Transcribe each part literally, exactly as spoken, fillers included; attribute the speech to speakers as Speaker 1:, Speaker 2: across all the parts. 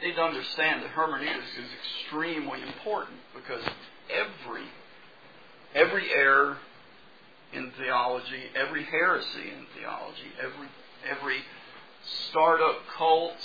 Speaker 1: need to understand that hermeneutics is extremely important because every every error in theology, every heresy in theology, every every startup cult,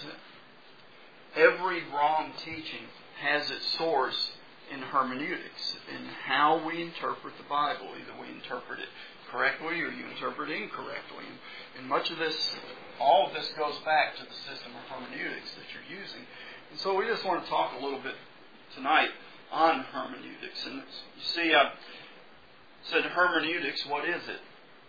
Speaker 1: every wrong teaching has its source in hermeneutics, in how we interpret the Bible. Either we interpret it correctly or you interpret it incorrectly. And, and much of this, all of this goes back to the system of hermeneutics that you're using. And so we just want to talk a little bit tonight on hermeneutics. And you see, I said hermeneutics, what is it?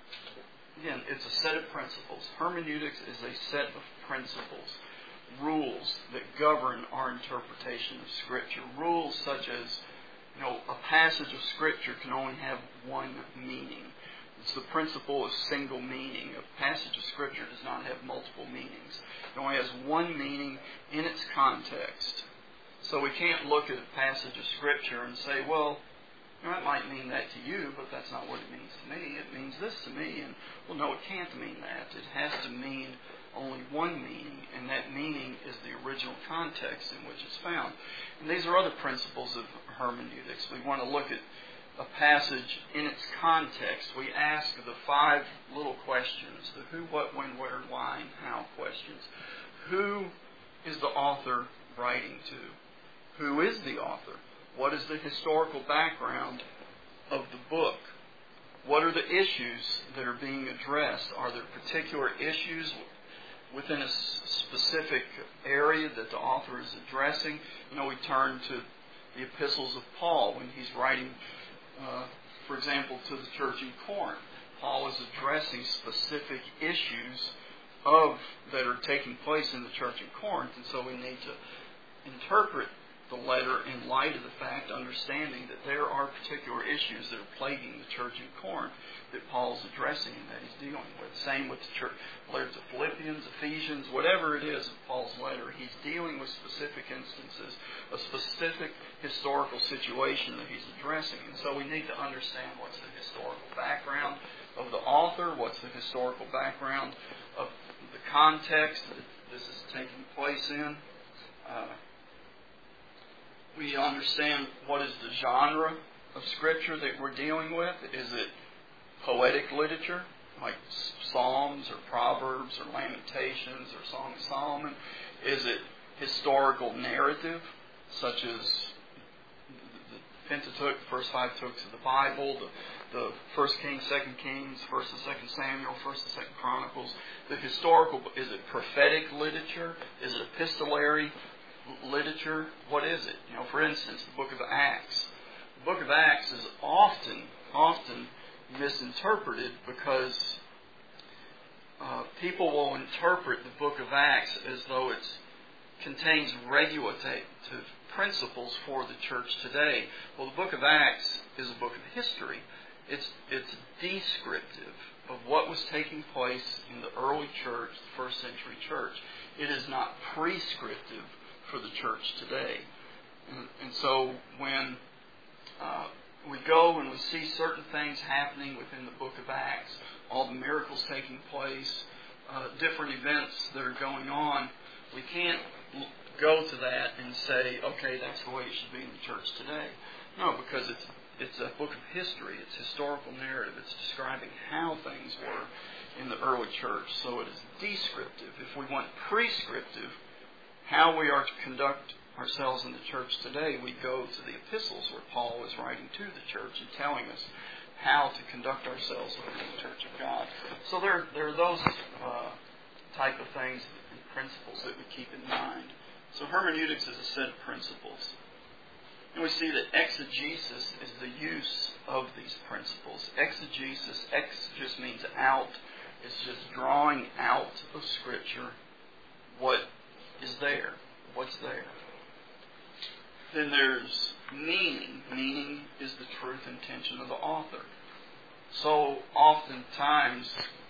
Speaker 1: Again, it's a set of principles. Hermeneutics is a set of principles, rules that govern our interpretation of Scripture. Rules such as, you know, a passage of Scripture can only have one meaning. It's the principle of single meaning. A passage of Scripture does not have multiple meanings. It only has one meaning in its context. So we can't look at a passage of Scripture and say, well, you know, that might mean that to you, but that's not what it means to me. It means this to me. And, well, no, it can't mean that. It has to mean only one meaning, and that meaning is the original context in which it's found. And these are other principles of hermeneutics. We want to look at a passage in its context. We ask the five little questions, the who, what, when, where, why, and how questions. Who is the author writing to? Who is the author? What is the historical background of the book? What are the issues that are being addressed? Are there particular issues within a specific area that the author is addressing? You know, we turn to the epistles of Paul when he's writing, uh, for example, to the church in Corinth. Paul is addressing specific issues of that are taking place in the church in Corinth, and so we need to interpret the letter in light of the fact, understanding that there are particular issues that are plaguing the church in Corinth that Paul's addressing and that he's dealing with. Same with the church, letters to Philippians, Ephesians, whatever it is of Paul's letter, he's dealing with specific instances, a specific historical situation that he's addressing. And so we need to understand what's the historical background of the author, what's the historical background of the context that this is taking place in. Uh, We understand what is the genre of Scripture that we're dealing with. Is it poetic literature, like Psalms or Proverbs or Lamentations or Song of Solomon? Is it historical narrative, such as the Pentateuch, the first five books of the Bible, the, the First Kings, Second Kings, First and Second Samuel, First and Second Chronicles? The historical, is it prophetic literature? Is it epistolary literature? What is it? You know, for instance, the book of Acts. The book of Acts is often, often misinterpreted because uh, people will interpret the book of Acts as though it contains regulative principles for the church today. Well, the book of Acts is a book of history. It's it's descriptive of what was taking place in the early church, the first century church. It is not prescriptive for the church today. And, and so when uh, we go and we see certain things happening within the book of Acts, all the miracles taking place, uh, different events that are going on, we can't l- go to that and say, okay, that's the way it should be in the church today. No, because it's it's a book of history. It's historical narrative. It's describing how things were in the early church. So it is descriptive. If we want prescriptive, how we are to conduct ourselves in the church today, we go to the epistles where Paul is writing to the church and telling us how to conduct ourselves within the church of God. So there, there are those uh, type of things and principles that we keep in mind. So hermeneutics is a set of principles. And we see that exegesis is the use of these principles. Exegesis, ex just means out. It's just drawing out of Scripture what is there, what's there. Then there's meaning. Meaning is the truth intention of the author. So oftentimes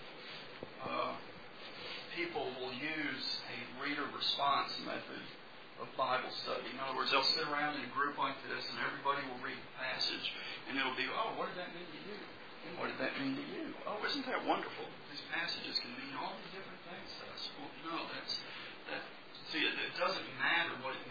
Speaker 1: uh, people will use a reader response method of Bible study. In other words, they'll sit around in a group like this and everybody will read the passage and it'll be, oh, what did that mean to you? And what did that mean to you? Oh, isn't that wonderful? These passages can mean all these different things to us. Well, no, that's that. See, it, it doesn't matter what it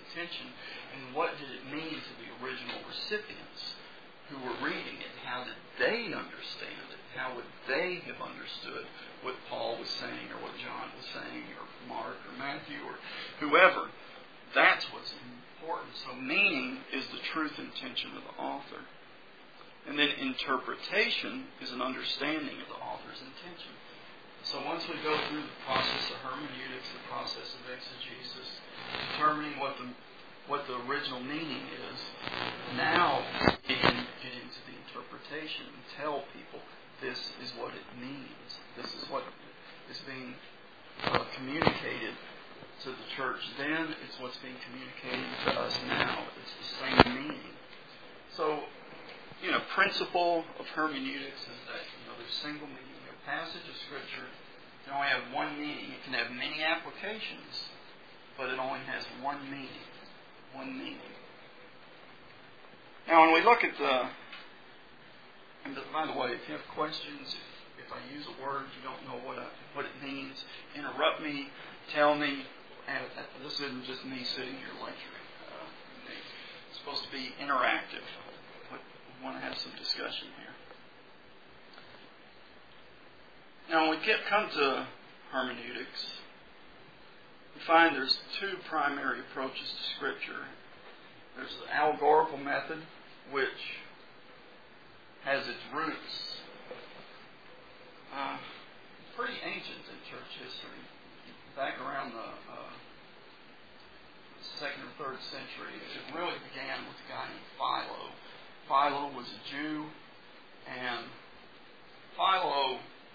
Speaker 1: intention, and what did it mean to the original recipients who were reading it? How did they understand it? How would they have understood what Paul was saying, or what John was saying, or Mark, or Matthew, or whoever? That's what's important. So meaning is the truth intention of the author. And then interpretation is an understanding of the author's intention. So once we go through the process of hermeneutics, the process of exegesis, determining what the what the original meaning is, now we can get into the interpretation and tell people this is what it means. This is what is being uh, communicated to the church then. It's what's being communicated to us now. It's the same meaning. So, you know, principle of hermeneutics is that, you know, there's single meaning. A passage of Scripture can only have one meaning. It can have many applications, but it only has one meaning. One meaning. Now, when we look at the, and by the way, if you have questions, if, if I use a word you don't know what I, what it means, interrupt me, tell me. And this isn't just me sitting here lecturing. Uh, it's supposed to be interactive. We want to have some discussion here. Now, when we get come to hermeneutics, we find there's two primary approaches to Scripture. There's the allegorical method, which has its roots uh, pretty ancient in church history. Back around the uh, second or third century, it really began with a guy named Philo. Philo was a Jew, and Philo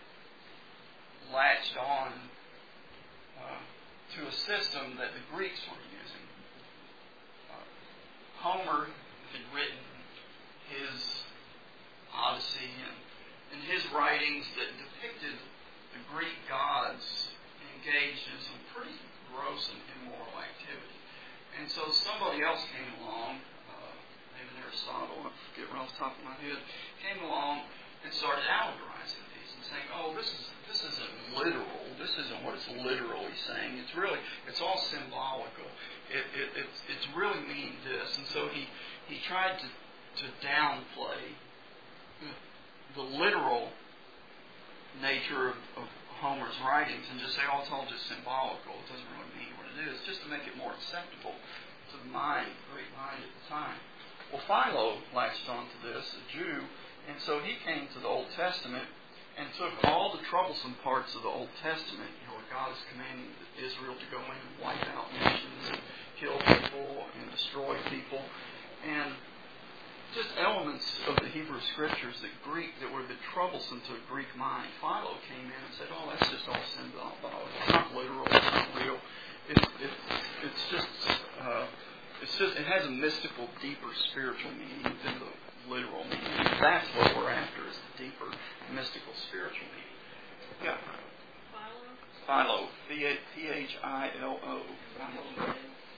Speaker 1: latched on uh, to a system that the Greeks were using. Uh, Homer had written his Odyssey, and in his writings that depicted the Greek gods engaged in some pretty gross and immoral activity. And so somebody else came along, uh, maybe Aristotle, I forget right off the top of my head, came along and started allegorizing these and saying, oh, this is this isn't literal. This isn't what it's literally saying. It's really, it's all symbolical. It, it, it's, it's really meaning this. And so he, he tried to, to downplay the literal nature of, of Homer's writings and just say, oh, it's all just symbolical. It doesn't really mean what it is, just to make it more acceptable to the mind, the Greek mind at the time. Well, Philo latched onto this, a Jew, and so he came to the Old Testament and took all the troublesome parts of the Old Testament, you know, where God is commanding Israel to go in and wipe out nations and kill people and destroy people, and just elements of the Hebrew Scriptures that Greek that would have been troublesome to a Greek mind. Philo came in and said, "Oh, that's just all symbolic. It's not literal. It's not real. It's it's it's just uh, it's just it has a mystical, deeper spiritual meaning than the literal meaning. That's what we're after: is the deeper, mystical, spiritual meaning." Yeah. Philo. P H I L O. Philo.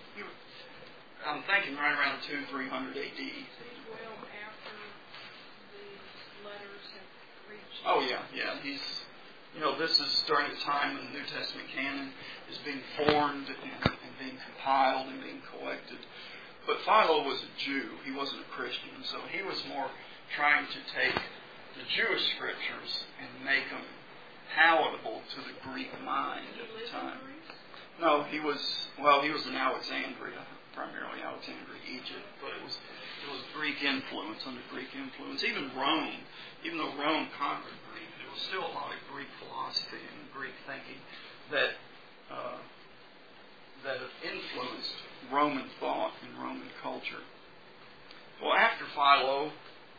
Speaker 1: I'm thinking right around two, three hundred A D.
Speaker 2: Well, after the letters have reached.
Speaker 1: Oh yeah, yeah. He's, you know, this is during the time when the New Testament canon is being formed and, and being compiled and being collected. But Philo was a Jew. He wasn't a Christian, so he was more trying to take the Jewish scriptures and make them palatable to the Greek mind at the time. No, he was, well, he was in Alexandria, primarily Alexandria, Egypt, but it was it was Greek influence, under Greek influence. Even Rome, even though Rome conquered Greek, there was still a lot of Greek philosophy and Greek thinking that uh, that influenced Roman thought and Roman culture. Well, after Philo,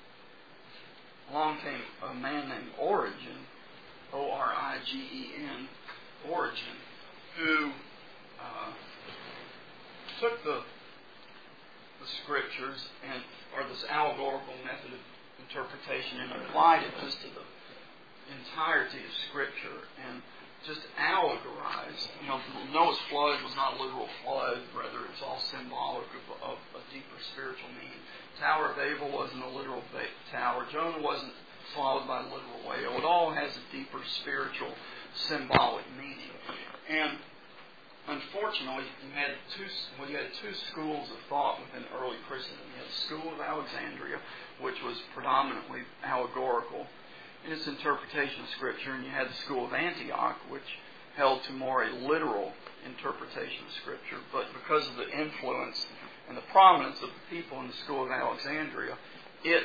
Speaker 1: along came a man named Origen, O R I G E N, Origen, who uh, took the the scriptures and or this allegorical method of interpretation and applied it just to the entirety of Scripture and just allegorized. You know, Noah's flood was not a literal flood; rather, it's all symbolic of, of a deeper spiritual meaning. Tower of Babel wasn't a literal tower. Jonah wasn't swallowed by a literal whale. It all has a deeper spiritual, symbolic meaning. And unfortunately, you had two. Well, you had two schools of thought within early Christendom. You had the school of Alexandria, which was predominantly allegorical in its interpretation of Scripture, and you had the school of Antioch, which held to more a literal interpretation of Scripture. But because of the influence and the prominence of the people in the school of Alexandria, it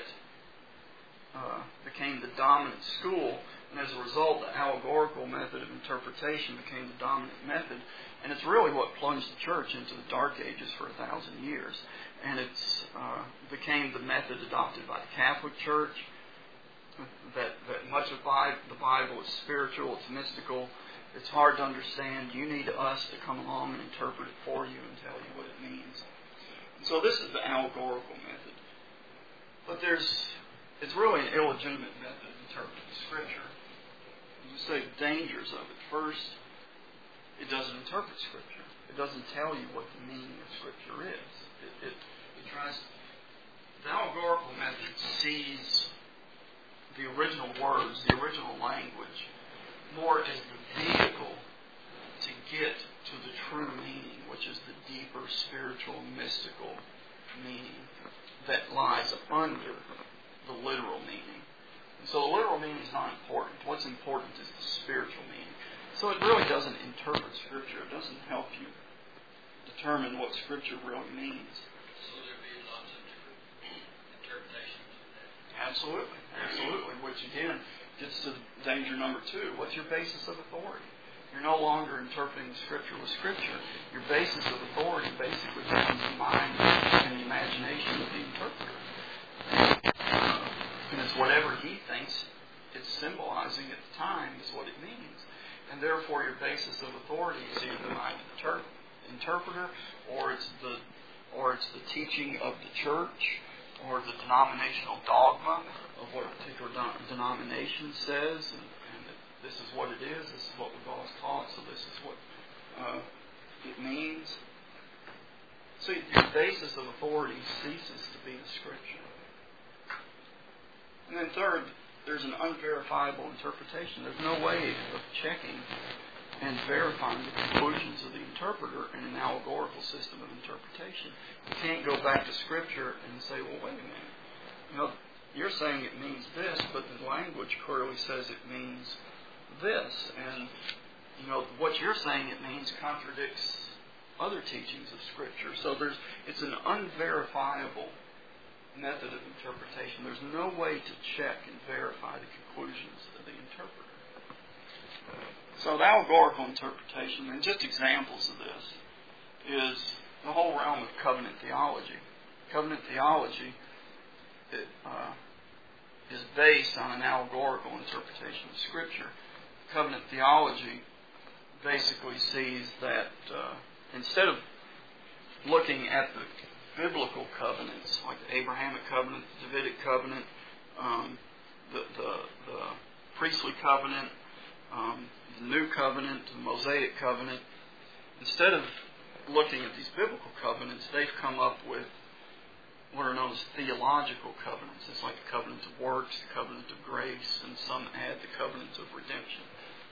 Speaker 1: uh, became the dominant school, and as a result, the allegorical method of interpretation became the dominant method. And it's really what plunged the church into the Dark Ages for a thousand years. And it uh, became the method adopted by the Catholic Church, that, that much of the Bible is spiritual, it's mystical, it's hard to understand. You need us to come along and interpret it for you and tell you what it means. And so this is the allegorical method. But there's, it's really an illegitimate method of interpreting Scripture. You say dangers of it. First, it doesn't interpret Scripture. It doesn't tell you what the meaning of Scripture is. It, it, it tries. The allegorical method sees the original words, the original language, more as the vehicle to get to the true meaning, which is the deeper spiritual, mystical meaning that lies under the literal meaning. And so the literal meaning is not important. What's important is the spiritual meaning. So it really doesn't interpret Scripture. It doesn't help you determine what Scripture really means.
Speaker 3: So there'd be lots of different interpretations of that.
Speaker 1: Absolutely. Absolutely. Which again gets to danger number two. What's your basis of authority? You're no longer interpreting the Scripture with Scripture. Your basis of authority basically becomes the mind and the imagination of the interpreter. Uh, and it's whatever he thinks it's symbolizing at the time is what it means. And therefore your basis of authority is either the mind of the ter- interpreter, or it's the or it's the teaching of the church, or the denominational dogma of what a particular de- denomination says, and, and that this is what it is, this is what we've always taught, so this is what uh, it means. So your basis of authority ceases to be the Scripture. And then third, there's an unverifiable interpretation. There's no way of checking and verifying the conclusions of the interpreter in an allegorical system of interpretation. You can't go back to Scripture and say, well, wait a minute. You know, you're saying it means this, but the language clearly says it means this. And, you know, what you're saying it means contradicts other teachings of Scripture. So there's it's an unverifiable method of interpretation. There's no way to check and verify the conclusions of the interpreter. So the allegorical interpretation, and just examples of this, is the whole realm of covenant theology. Covenant theology it, uh, is based on an allegorical interpretation of Scripture. Covenant theology basically sees that uh, instead of looking at the biblical covenants, like the Abrahamic covenant, the Davidic covenant, um, the, the, the priestly covenant, um, the new covenant, the Mosaic covenant. Instead of looking at these biblical covenants, they've come up with what are known as theological covenants. It's like the covenant of works, the covenant of grace, and some add the covenant of redemption.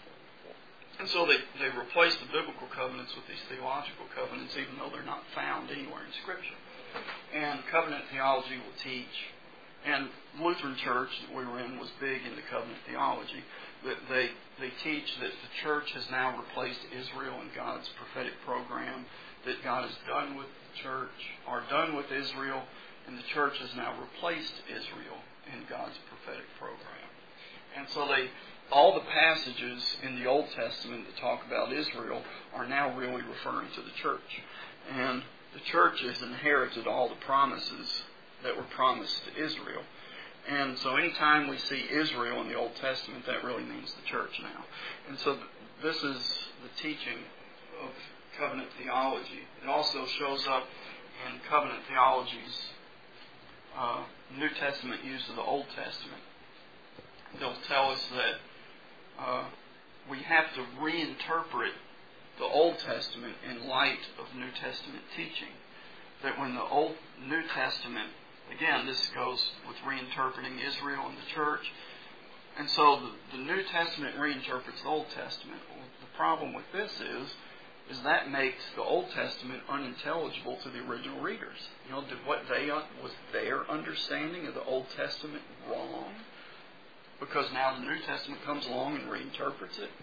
Speaker 1: And so they, they replace the biblical covenants with these theological covenants, even though they're not found anywhere in Scripture. And covenant theology will teach, and Lutheran Church that we were in was big into covenant theology, that they, they teach that the church has now replaced Israel in God's prophetic program, that God is done with the church, or done with Israel, and the church has now replaced Israel in God's prophetic program. And so they all the passages in the Old Testament that talk about Israel are now really referring to the church. And the church has inherited all the promises that were promised to Israel. And so anytime we see Israel in the Old Testament, that really means the church now. And so this is the teaching of covenant theology. It also shows up in covenant theology's uh, New Testament use of the Old Testament. They'll tell us that uh, we have to reinterpret the Old Testament in light of New Testament teaching. That when the Old New Testament, again, this goes with reinterpreting Israel and the church. And so the, the New Testament reinterprets the Old Testament. Well, the problem with this is is that makes the Old Testament unintelligible to the original readers. You know, did what they was their understanding of the Old Testament wrong? Because now the New Testament comes along and reinterprets it.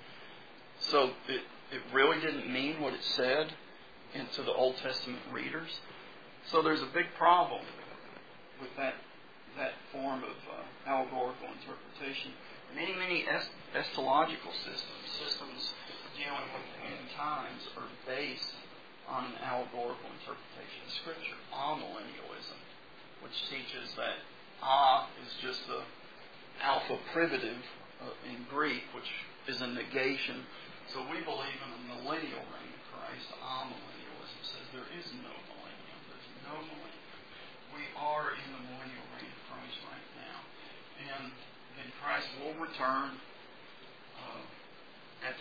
Speaker 1: So it it really didn't mean what it said into the Old Testament readers. So there's a big problem with that that form of uh, allegorical interpretation. Many, many est- estological systems, systems dealing with end times, are based on an allegorical interpretation of Scripture. Amillennialism, which teaches that a is just the alpha privative uh, in Greek, which is a negation. So we believe in the millennial reign of Christ. Amillennialism says there is no millennium. There's no millennium. We are in the millennial reign of Christ right now. And then Christ will return uh, at the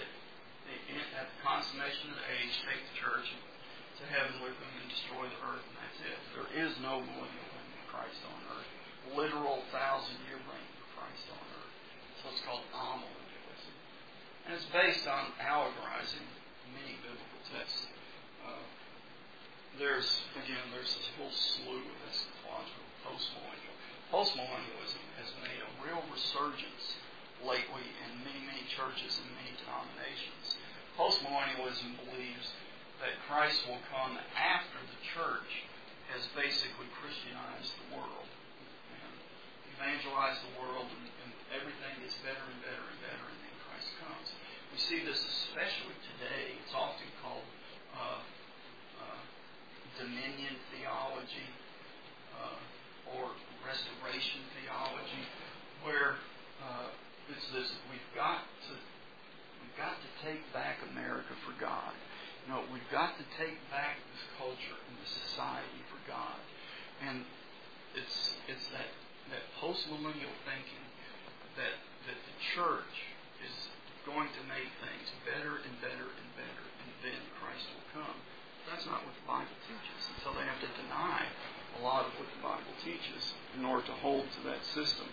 Speaker 1: at the consummation of the age, take the church to heaven with them and destroy the earth, and that's it. There is no millennial reign of Christ on earth. Literal thousand-year reign of Christ on earth. So it's called amillennialism. And it's based on allegorizing many biblical texts. Uh, there's, again, there's this whole slew of eschatological postmillennial. Postmillennialism has made a real resurgence lately in many, many churches and many denominations. Postmillennialism believes that Christ will come after the church has basically Christianized the world and evangelized the world, and, and everything gets better and better and better, and then Christ comes. We see this especially today. It's often called uh, uh, dominion theology uh, or restoration theology, where uh, it's this: we've got to we've got to take back America for God. You know, we've got to take back this culture and this society for God. And it's it's that that postmillennial thinking that that the church is going to make things better and better and better, and then Christ will come. That's not what the Bible teaches. And so they have to deny a lot of what the Bible teaches in order to hold to that system.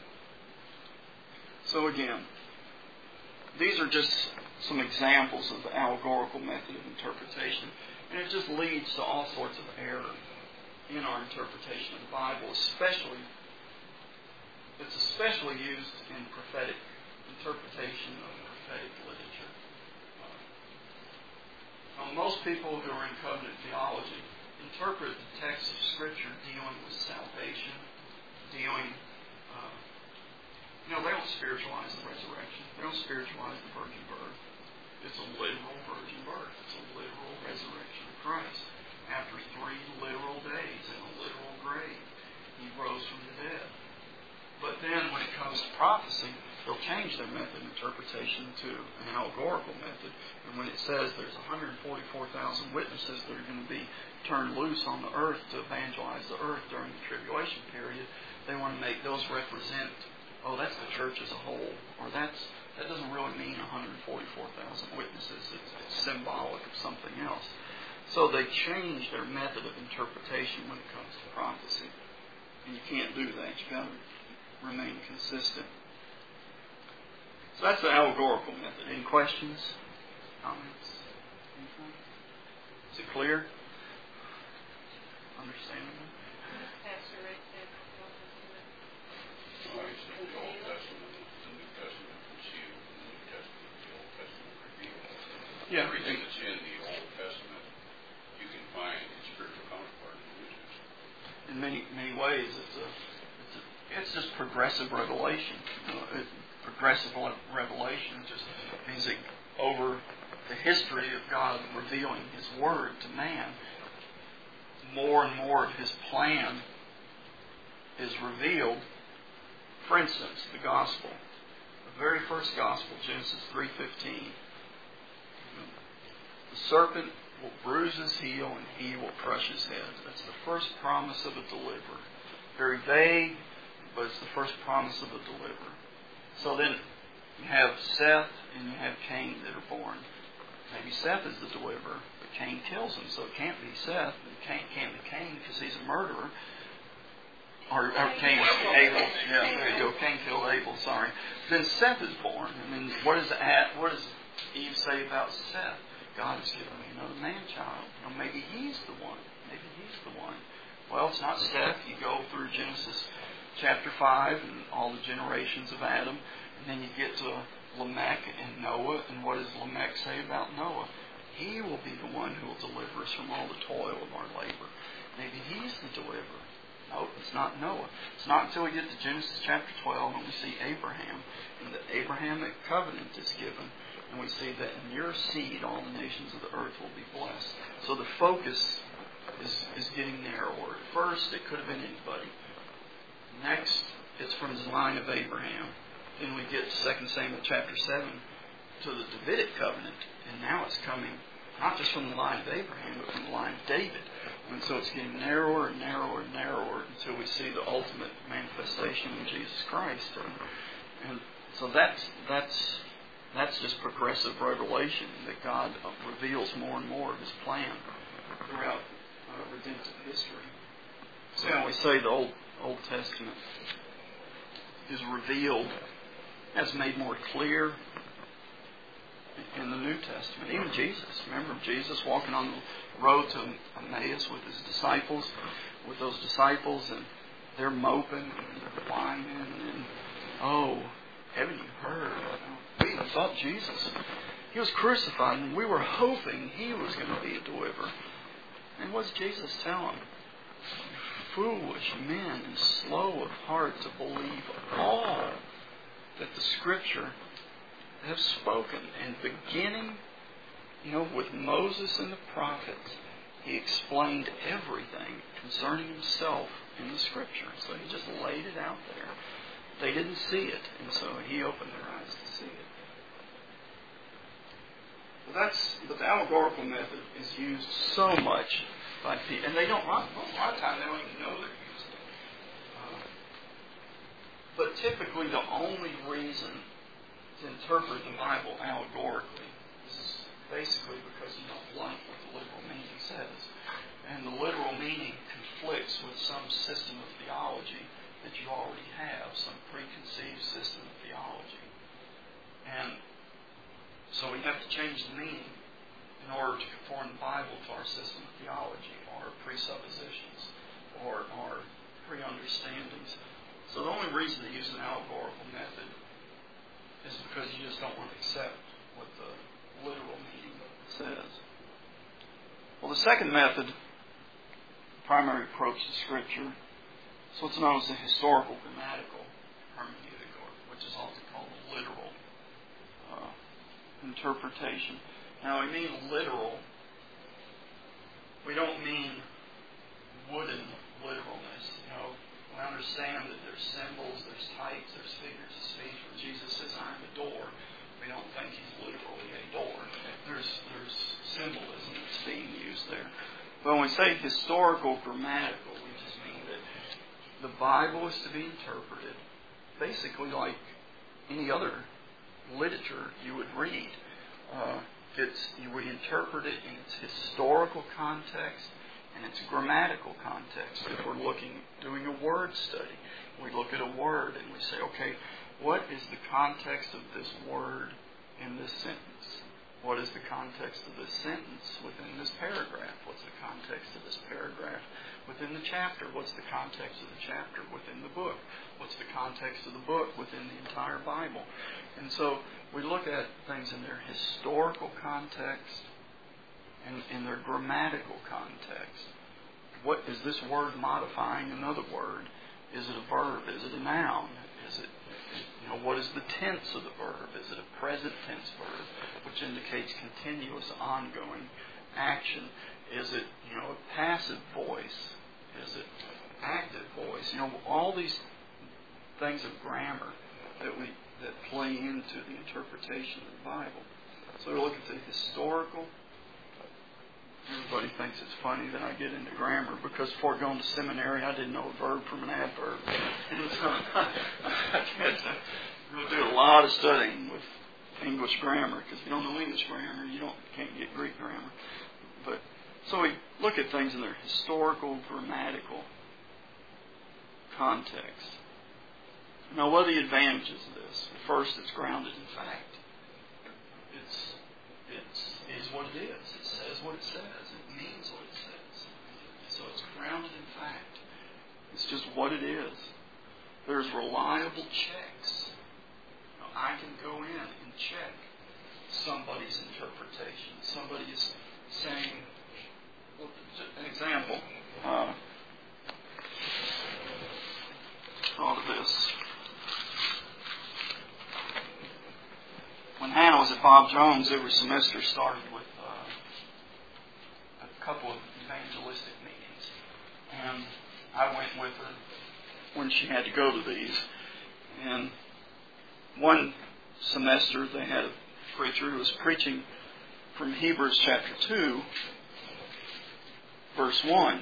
Speaker 1: So again, these are just some examples of the allegorical method of interpretation, and it just leads to all sorts of error in our interpretation of the Bible, especially, it's especially used in prophetic interpretation of prophetic literature. Uh, most people who are in covenant theology interpret the text of Scripture dealing with salvation, dealing uh, You know, they don't spiritualize the resurrection. They don't spiritualize the virgin birth. It's a literal virgin birth. It's a literal resurrection of Christ. After three literal days in a literal grave, He rose from the dead. But then when it comes to prophecy, they'll change their method of interpretation to an allegorical method. And when it says there's one hundred forty-four thousand witnesses that are going to be turned loose on the earth to evangelize the earth during the tribulation period, they want to make those represent, oh, that's the church as a whole, or that's that doesn't really mean one hundred forty-four thousand witnesses. It's, it's symbolic of something else. So they change their method of interpretation when it comes to prophecy. And you can't do that. You've got to remain consistent. So that's the allegorical method. Any questions? Comments? Anything? Is it clear? Understandable?
Speaker 2: Pastor Rick said,
Speaker 4: Well, he said the Old Testament, the New Testament concealed, the New Testament, the Old Testament revealed.
Speaker 1: Yeah.
Speaker 4: Everything that's in the Old Testament, you can find a spiritual counterpart in the New Testament.
Speaker 1: In many many ways, it's a it's, a, it's just progressive revelation. You know, it, progressive revelation just means that over the history of God revealing His Word to man, more and more of His plan is revealed. For instance, the gospel. The very first gospel, Genesis three fifteen. The serpent will bruise his heel and he will crush his head. That's the first promise of a deliverer. Very vague, but it's the first promise of a deliverer. So then you have Seth and you have Cain that are born. Maybe Seth is the deliverer, but Cain kills him, so it can't be Seth. It can't, can't be Cain because he's a murderer. Or, or Cain, Abel. Yeah, there you go. Cain killed Abel, sorry. Then Seth is born. And then what does, what does Eve say about Seth? God has given me another man-child. You know, maybe he's the one. Maybe he's the one. Well, it's not Seth. You go through Genesis chapter five and all the generations of Adam, and then you get to Lamech and Noah, and what does Lamech say about Noah? He will be the one who will deliver us from all the toil of our labor. Maybe he's the deliverer. No, it's not Noah. It's not until we get to Genesis chapter twelve and we see Abraham, and the Abrahamic covenant is given, and we see that in your seed all the nations of the earth will be blessed. So the focus is, is getting narrower. First, it could have been anybody. Next, it's from the line of Abraham. Then we get to Second Samuel chapter seven to the Davidic covenant, and now it's coming not just from the line of Abraham, but from the line of David. And so it's getting narrower and narrower and narrower until we see the ultimate manifestation of Jesus Christ. And, and so that's that's that's just progressive revelation that God reveals more and more of His plan throughout uh, redemptive history. So when we say the Old Old Testament is revealed, as made more clear in the New Testament. Even Jesus. Remember Jesus walking on the road to Emmaus with His disciples, with those disciples, and they're moping and they're whining, and oh, haven't you heard? We even thought Jesus, He was crucified, and we were hoping He was going to be a deliverer. And what does Jesus tell them? Foolish men and slow of heart to believe all that the Scripture have spoken. And beginning, you know, with Moses and the prophets, He explained everything concerning Himself in the Scripture. So He just laid it out there. They didn't see it, and so He opened their eyes to see it. But that's, but the allegorical method is used so much by people, and they don't. Well, a lot of times they don't even know they're using it. Uh, but typically, the only reason to interpret the Bible allegorically is basically because you don't like what the literal meaning says, and the literal meaning conflicts with some system of theology that you already have, some preconceived system of theology. And so we have to change the meaning in order to conform the Bible to our system of theology, or presuppositions, or our pre-understandings. So the only reason to use an allegorical method is because you just don't want to accept what the literal meaning says. Well, the second method, primary approach to Scripture, is what's known as the historical grammatical hermeneutic, which is often called the literal uh, interpretation. Now, we mean literal. We don't mean wooden literalness. You know, we understand that there's symbols, there's types, there's figures of speech. When Jesus says, "I'm the door," we don't think He's literally a door. There's there's symbolism that's being used there. But when we say historical grammatical, we just mean that the Bible is to be interpreted basically like any other literature you would read. Uh, it's you would interpret it in its historical context and its grammatical context. If we're looking, doing a word study, we look at a word and we say, okay, what is the context of this word in this sentence? What is the context of this sentence within this paragraph? What's the context of this paragraph within the chapter? What's the context of the chapter within the book? What's the context of the book within the entire Bible? And so we look at things in their historical context and in their grammatical context. What is this word modifying another word? Is it a verb? Is it a noun? Is it, you know, what is the tense of the verb? Is it a present tense verb, which indicates continuous, ongoing action? Is it, you know, a passive voice? Is it active voice? You know, all these things of grammar that we that play into the interpretation of the Bible. So we look at the historical. Everybody thinks it's funny that I get into grammar because before going to seminary, I didn't know a verb from an adverb. And so I had to really do a lot of studying with English grammar, because if you don't know English grammar, you don't can't get Greek grammar. But so we look at things in their historical, grammatical context. Now, what are the advantages of this? First, it's grounded in fact. It's it's is what it It's just what it is. There's reliable checks. Now, I can go in and check somebody's interpretation. Somebody is saying, well, an example. Uh, thought of this. When Hannah was at Bob Jones, every semester started with uh, a couple of evangelistic meetings. And I went with her when she had to go to these. And one semester they had a preacher who was preaching from Hebrews chapter two, verse one.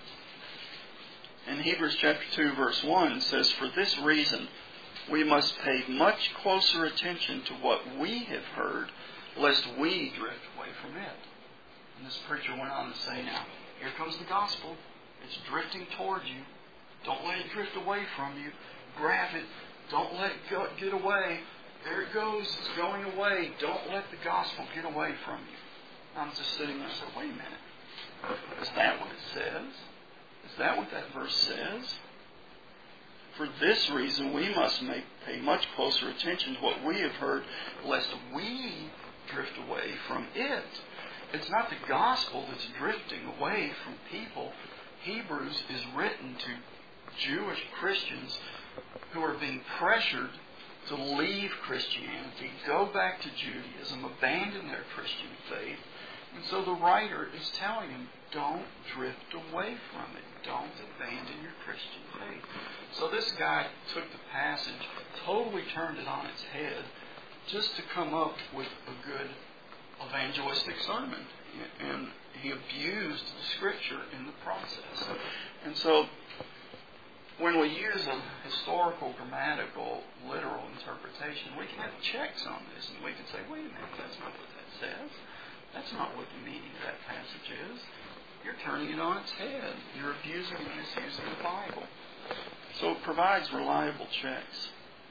Speaker 1: In Hebrews chapter two, verse one, it says, "For this reason we must pay much closer attention to what we have heard, lest we drift away from it." And this preacher went on to say, now, here comes the gospel. It's drifting toward you. Don't let it drift away from you. Grab it. Don't let it go, get away. There it goes. It's going away. Don't let the gospel get away from you. I'm just sitting there and said, wait a minute. Is that what it says? Is that what that verse says? For this reason, we must make, pay much closer attention to what we have heard, lest we drift away from it. It's not the gospel that's drifting away from people. Hebrews is written to Jewish Christians who are being pressured to leave Christianity, go back to Judaism, abandon their Christian faith. And so the writer is telling them, don't drift away from it. Don't abandon your Christian faith. So this guy took the passage, totally turned it on its head, just to come up with a good evangelistic sermon. And he abused the Scripture in the process. And so when we use a historical, grammatical, literal interpretation, we can have checks on this. And we can say, wait a minute, that's not what that says. That's not what the meaning of that passage is. You're turning it on its head. You're abusing and misusing the Bible. So it provides reliable checks.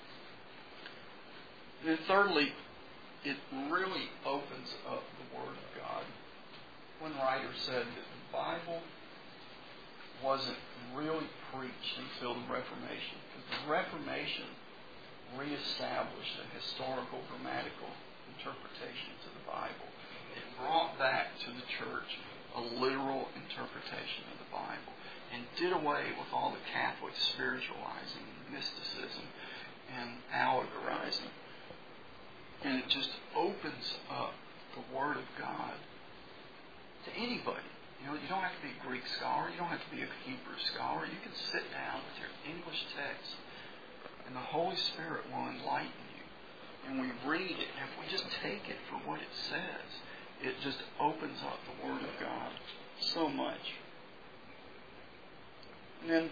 Speaker 1: And then thirdly, it really opens up the Word of God. One writer said that the Bible wasn't really preached until the Reformation, because the Reformation reestablished a historical, grammatical interpretation to the Bible. It brought back to the church a literal interpretation of the Bible and did away with all the Catholic spiritualizing, mysticism, and allegorizing. And it just opens up the Word of God to anybody. You know, you don't have to be a Greek scholar. You don't have to be a Hebrew scholar. You can sit down with your English text, and the Holy Spirit will enlighten you. And we read it, and if we just take it for what it says, it just opens up the Word of God so much. And then,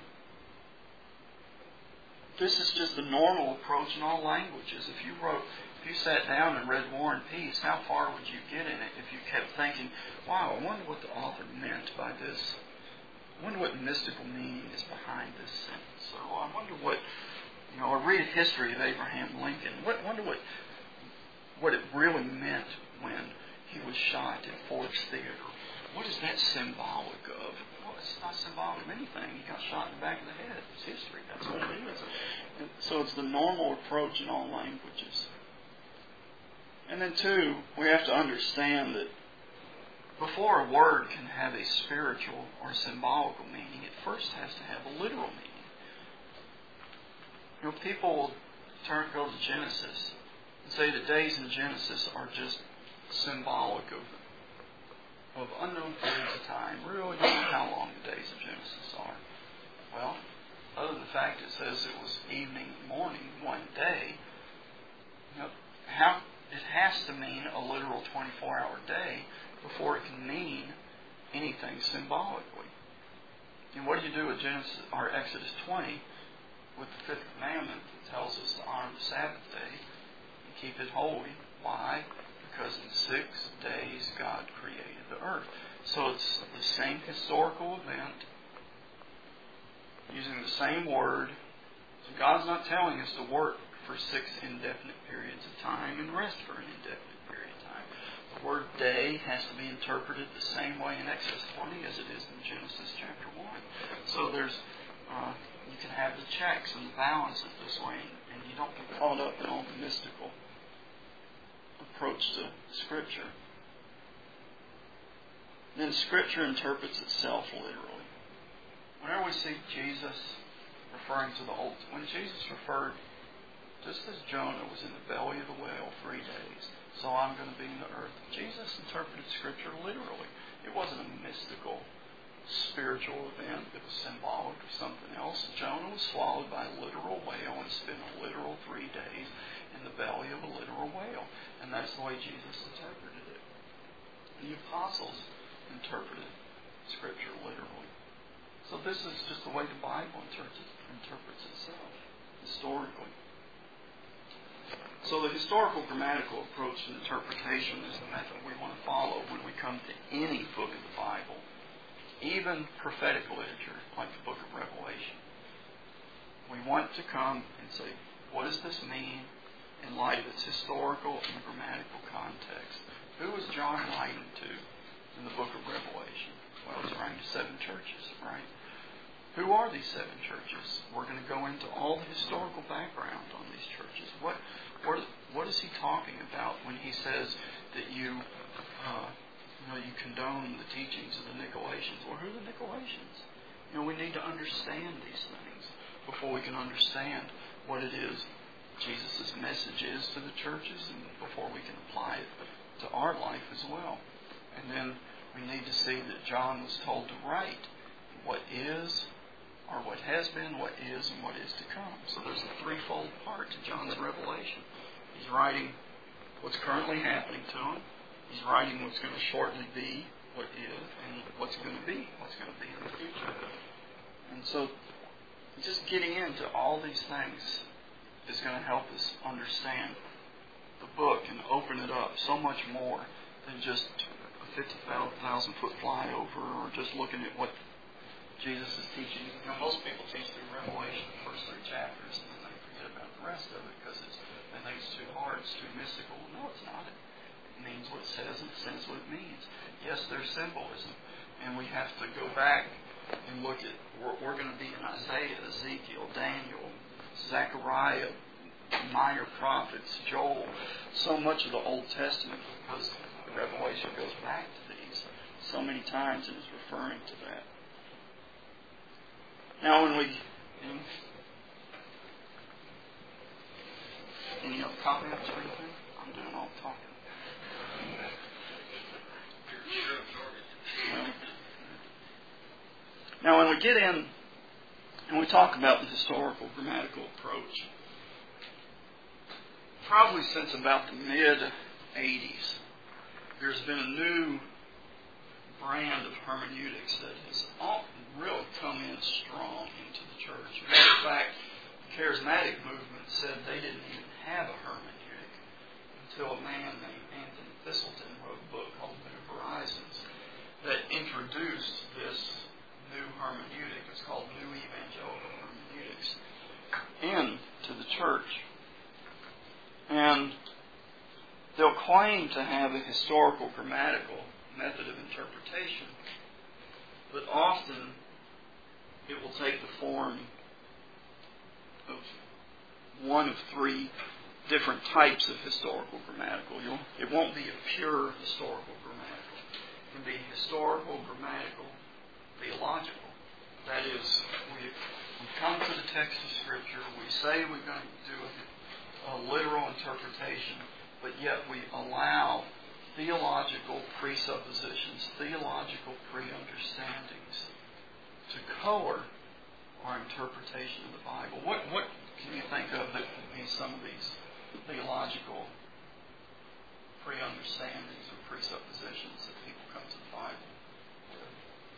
Speaker 1: this is just the normal approach in all languages. If you wrote, if you sat down and read War and Peace, how far would you get in it if you kept thinking, wow, I wonder what the author meant by this. I wonder what mystical meaning is behind this sentence. So I wonder what, you know, I read a history of Abraham Lincoln. What, wonder what, what it really meant when he was shot at Ford's Theater. What is that symbolic of? Well, it's not symbolic of anything. He got shot in the back of the head. It's history. That's what it is. And so it's the normal approach in all languages. And then, two, we have to understand that before a word can have a spiritual or symbolical meaning, it first has to have a literal meaning. You know, people will turn go to Genesis and say the days in Genesis are just symbolic of of unknown periods of time. Really don't know how long the days of Genesis are. Well, other than the fact it says it was evening, morning, one day, you know, how it has to mean a literal twenty-four hour day before it can mean anything symbolically. And what do you do with Genesis or Exodus twenty with the fifth commandment that tells us to honor the Sabbath day and keep it holy? Why? Because in six days God created the earth. So it's the same historical event using the same word. So God's not telling us to work for six indefinite periods of time and rest for an indefinite period of time. The word day has to be interpreted the same way in Exodus twenty as it is in Genesis chapter one. So there's uh, you can have the checks and the balances this way, and you don't get caught up in all the mystical approach to Scripture. Then Scripture interprets itself literally. Whenever we see Jesus referring to the Old, when Jesus referred, just as Jonah was in the belly of the whale three days, so I'm going to be in the earth. Jesus interpreted Scripture literally. It wasn't a mystical, spiritual event that was symbolic of something else. Jonah was swallowed by a literal whale and spent a literal three days in the belly of a literal whale. And that's the way Jesus interpreted it. The apostles interpreted Scripture literally. So this is just the way the Bible interprets itself, historically. So the historical grammatical approach to interpretation is the method we want to follow when we come to any book of the Bible, even prophetic literature like the book of Revelation. We want to come and say, what does this mean in light of its historical and grammatical context? Who is John writing to in the book of Revelation? Well, he's writing to seven churches, right? Who are these seven churches? We're going to go into all the historical background on these churches. What what, what is he talking about when he says that you, uh, you know, you condone the teachings of the Nicolaitans? Well, who are the Nicolaitans? You know, we need to understand these things before we can understand what it is Jesus' message is to the churches, and before we can apply it to our life as well. And then we need to see that John was told to write what is, or what has been, what is, and what is to come. So there's a threefold part to John's revelation. He's writing what's currently happening to him. He's writing what's going to shortly be, what is, and what's going to be, what's going to be in the future. And so just getting into all these things is going to help us understand the book and open it up so much more than just a fifty thousand foot flyover or just looking at what Jesus is teaching. You know, most people teach through Revelation, the first three chapters, and then they forget about the rest of it because it's, they think it's too hard, it's too mystical. No, it's not. It means what it says, and it says what it means. Yes, there's symbolism, and we have to go back and look at, we're, we're going to be in Isaiah, Ezekiel, Daniel, Zechariah, minor prophets, Joel, so much of the Old Testament, because Revelation goes back to these so many times and is referring to that. Now, when we any, any other comments or anything, I'm doing all the talking. Now, when we get in and we talk about the historical grammatical approach, probably since about the mid eighties, there's been a new brand of hermeneutics that has all really come in strong into the church. As a matter of fact, the charismatic movement said they didn't even have a hermeneutic until a man named Anthony Thistleton wrote a book called New Horizons that introduced this new hermeneutic. It's called New Evangelical Hermeneutics into the church. And they'll claim to have a historical grammatical method of interpretation, but often it will take the form of one of three different types of historical grammatical. You'll, it won't be a pure historical grammatical. It can be historical, grammatical, theological. That is, we, we come to the text of Scripture, we say we're going to do a, a literal interpretation, but yet we allow theological presuppositions, theological pre-understandings to color our interpretation of the Bible. What what can you think of that would be some of these theological pre-understandings or presuppositions that people come to the Bible with?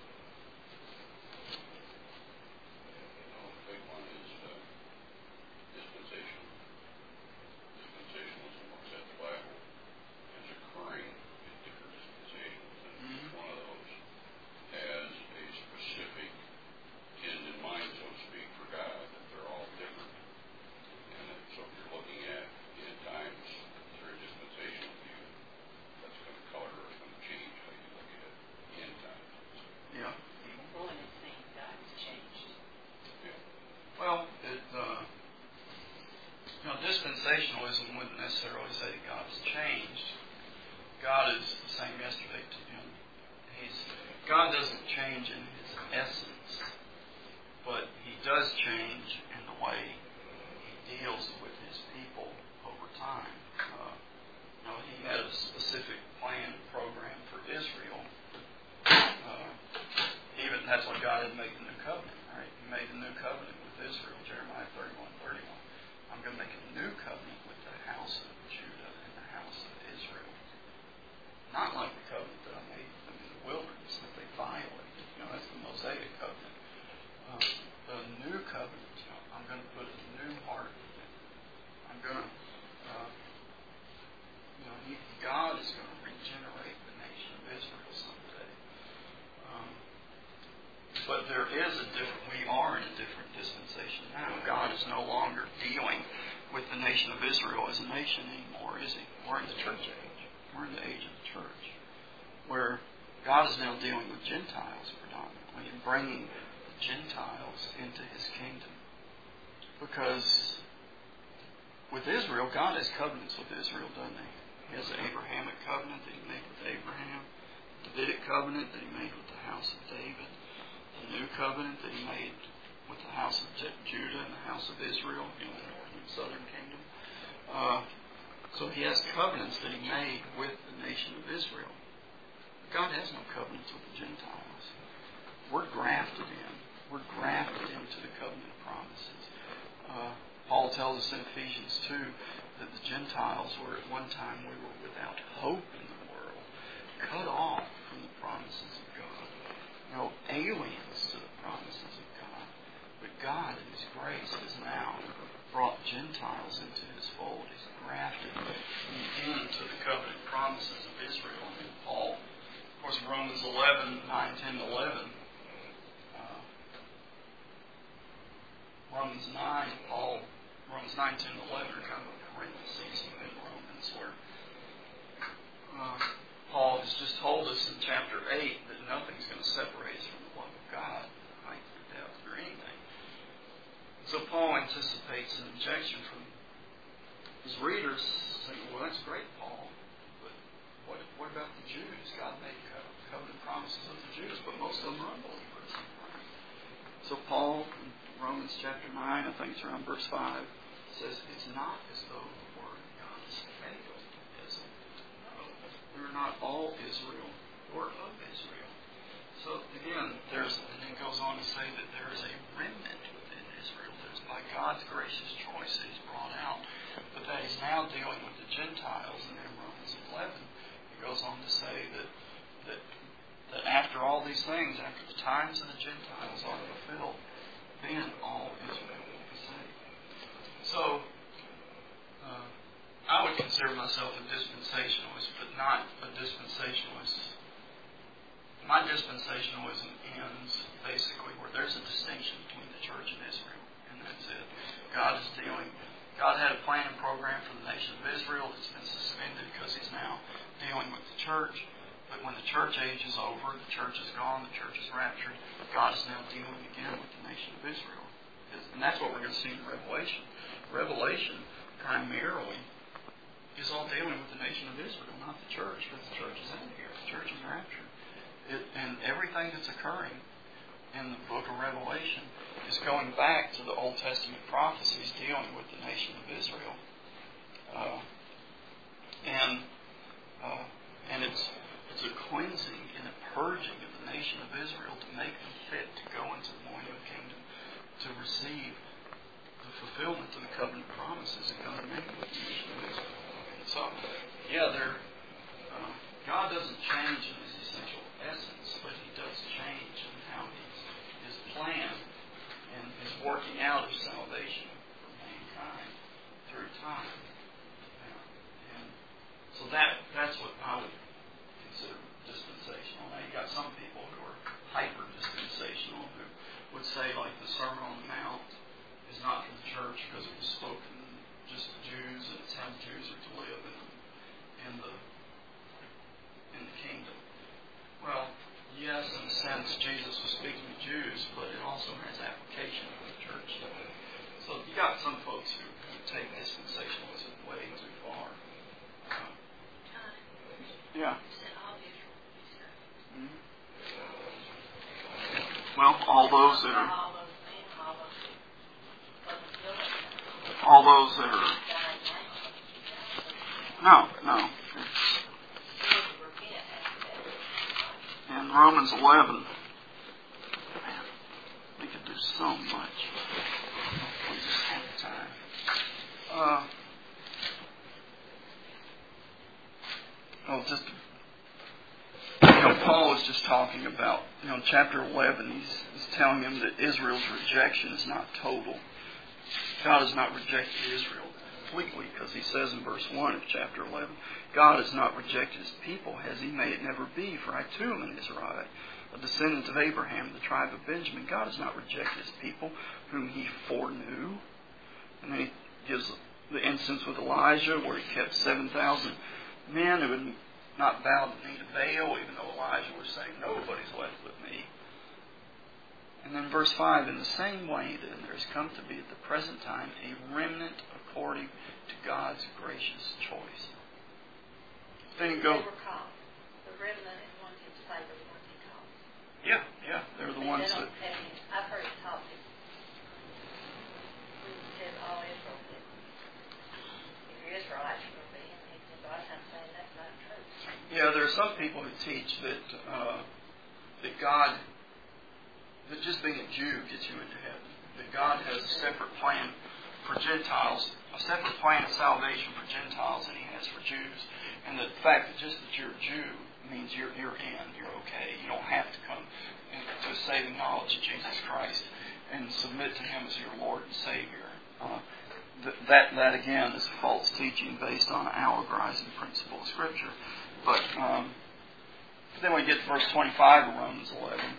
Speaker 4: Well, the big one is uh, dispensation. Dispensationalism looks at the Bible as occurring in different dispensations, and
Speaker 1: Mm-hmm.
Speaker 4: each one of those has a specific end in mind, so to speak, for God, that they're all different. And that, so if you're looking at end times through a dispensational view, that's going to color or it's going to change how you look at end times.
Speaker 1: But there is a different, we are in a different dispensation now. God is no longer dealing with the nation of Israel as a nation anymore, is He? We're in the church age. We're in the age of the church, where God is now dealing with Gentiles predominantly and bringing the Gentiles into His kingdom. Because with Israel, God has covenants with Israel, doesn't He? He has the Abrahamic covenant that He made with Abraham, the Davidic covenant that He made with the house of David, the new covenant that He made with the house of Judah and the house of Israel, in the northern and southern kingdom. Uh, so He has covenants that He made with the nation of Israel. God has no covenants with the Gentiles. We're grafted in. We're grafted into the covenant promises. Uh, Paul tells us in Ephesians two that the Gentiles were at one time, we were without hope in the world, cut off from the promises of God. No aliens to the promises of God. But God, in His grace, has now brought Gentiles into His fold. He's grafted into the covenant promises of Israel. And Paul, of course, in Romans eleven, nine, ten, eleven, uh, Romans nine, Paul, Romans nine, ten, eleven are kind of a parenthesis in Romans where uh, Paul has just told us in chapter eight that nothing's going to separate us from the love of God, height or depth or anything. So Paul anticipates an objection from his readers saying, well, that's great, Paul, but what, what about the Jews? God made covenant promises with the Jews, but most of them are unbelievers. So Paul, in Romans chapter nine, I think it's around verse five, says, it's not as though the word of God is failed, is it? No. We're not all Israel or of Israel. So again, there's, and it goes on to say that there is a remnant within Israel that is by God's gracious choice that He's brought out, but that He's now dealing with the Gentiles. And in Romans eleven, it goes on to say that that that after all these things, after the times of the Gentiles are fulfilled, then all Israel will be saved. So, uh, I would consider myself a dispensationalist, but not a dispensationalist. My dispensationalism ends basically where there's a distinction between the church and Israel, and that's it. God is dealing, God had a plan and program for the nation of Israel that's been suspended because He's now dealing with the church. But when the church age is over, the church is gone, the church is raptured, God is now dealing again with the nation of Israel. And that's what we're going to see in Revelation. Revelation primarily is all dealing with the nation of Israel, not the church, because the church is in here. The church is raptured. It, and everything that's occurring in the book of Revelation is going back to the Old Testament prophecies dealing with the nation of Israel. Uh, and uh, and it's it's a cleansing and a purging of the nation of Israel to make them fit to go into the millennial kingdom, to receive the fulfillment of the covenant promises that God made with the nation of Israel. So, yeah, they're, uh, God doesn't change in His essential essence, but He does change in how He's, His plan and His working out of salvation for mankind through time. Uh, and so that that's what I would consider dispensational. Now, you got some people who are hyper-dispensational who would say, like, the Sermon on the Mount is not for the church because it was spoken just to Jews, and it's how the Jews are to live in, in the in the kingdom. Well, yes, in a sense, Jesus was speaking to Jews, but it also has application for the church. So you got some folks who, who take dispensationalism way too far. Uh, yeah. Mm-hmm. Well, all those that are all those that are no, no. In Romans eleven, man, we could do so much. We just have time. Uh, oh, just you know, Paul was just talking about, you know, in chapter eleven, he's, he's telling them that Israel's rejection is not total. God has not rejected Israel completely, because He says in verse one of chapter eleven, God has not rejected His people, as He may it never be, for I too am an Israelite, a descendant of Abraham, the tribe of Benjamin. God has not rejected His people whom He foreknew. And then He gives the instance with Elijah where He kept seven thousand men who had not bowed the knee to Baal, even though Elijah was saying, nobody's left but me. And then verse five, in the same way then there has come to be at the present time a remnant according to God's gracious choice. Then you go...
Speaker 2: They were called. The remnant is ones who say the ones He called.
Speaker 1: Yeah, yeah, they're the ones that...
Speaker 2: I've heard it taught that it says all Israel did. If you're Israelites, you're going to be. And he says, well, I'm saying that's not true.
Speaker 1: Yeah, there are some people who teach that uh, that God, that just being a Jew gets you into heaven. That God has a separate plan for Gentiles, a separate plan of salvation for Gentiles than He has for Jews. And the fact that just that you're a Jew means you're you're in, you're okay. You don't have to come to a saving knowledge of Jesus Christ and submit to Him as your Lord and Savior. Uh, th- that that again is false teaching based on an allegorizing principle of Scripture. But um, then when we get to verse twenty-five of Romans eleven,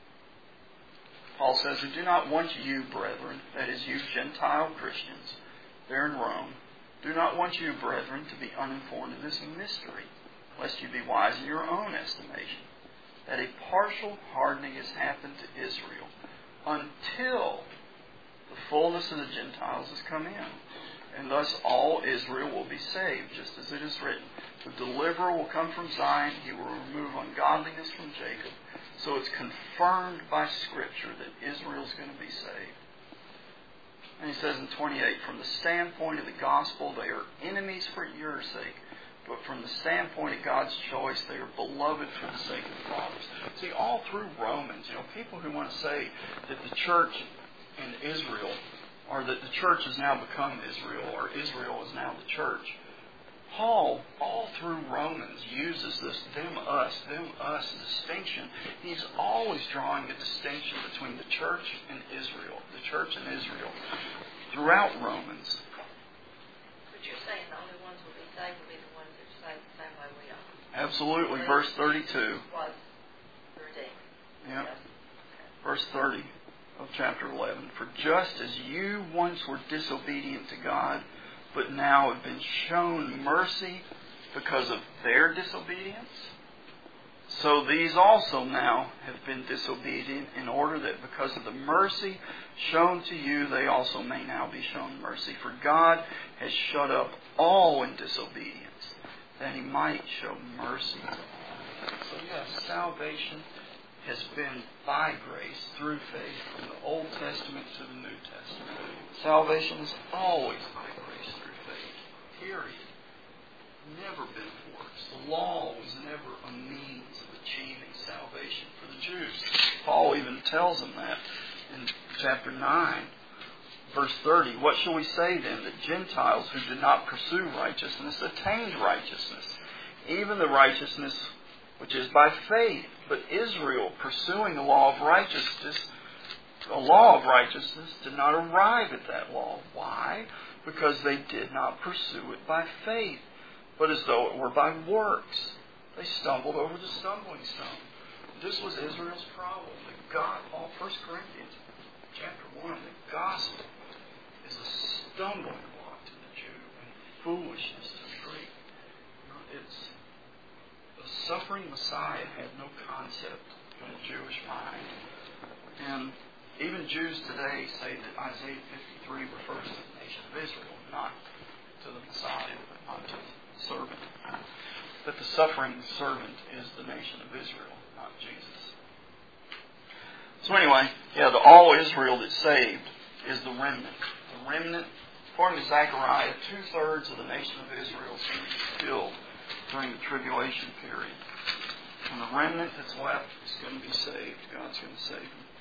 Speaker 1: Paul says, "We do not want you, brethren, that is, you Gentile Christians, there in Rome, do not want you, brethren, to be uninformed of this mystery, lest you be wise in your own estimation, that a partial hardening has happened to Israel until the fullness of the Gentiles has come in. And thus all Israel will be saved, just as it is written, the deliverer will come from Zion, He will remove ungodliness from Jacob." So it's confirmed by Scripture that Israel's going to be saved. And he says in twenty-eight, from the standpoint of the gospel, they are enemies for your sake. But from the standpoint of God's choice, they are beloved for the sake of the fathers. See, all through Romans, you know, people who want to say that the church in Israel, or that the church has now become Israel, or Israel is now the church, Paul, all through Romans, uses this them, us, them, us distinction. He's always drawing a distinction between the church and Israel, the church and Israel, throughout Romans.
Speaker 2: But you're saying the only ones who will be saved will be the ones that are saved the same way we are.
Speaker 1: Absolutely. Verse thirty-two.
Speaker 2: Was the redeemed.
Speaker 1: Yep. Verse thirty of chapter eleven. For just as you once were disobedient to God, but now have been shown mercy because of their disobedience, so these also now have been disobedient, in order that because of the mercy shown to you, they also may now be shown mercy. For God has shut up all in disobedience, that He might show mercy to all. So yes, salvation has been by grace through faith from the Old Testament to the New Testament. Salvation is always by grace through faith. Period. Never been works. The law was never a means of achieving salvation for the Jews. Paul even tells them that in chapter nine, verse thirty. What shall we say then? That Gentiles who did not pursue righteousness attained righteousness, even the righteousness which is by faith. But Israel, pursuing the law of righteousness, a law of righteousness, did not arrive at that law. Why? Because they did not pursue it by faith, but as though it were by works. They stumbled over the stumbling stone. This was Israel's problem. The God, all First Corinthians chapter one, the gospel is a stumbling block to the Jew and foolishness to the Greek. It's the suffering Messiah had no concept in the Jewish mind. And even Jews today say that Isaiah fifty-three refers to the nation of Israel, not to the Messiah, but not to the servant. That the suffering servant is the nation of Israel, not Jesus. So anyway, yeah, the all Israel that's saved is the remnant. The remnant, according to Zechariah, two-thirds of the nation of Israel is going to be killed during the tribulation period. And the remnant that's left is going to be saved. God's going to save them.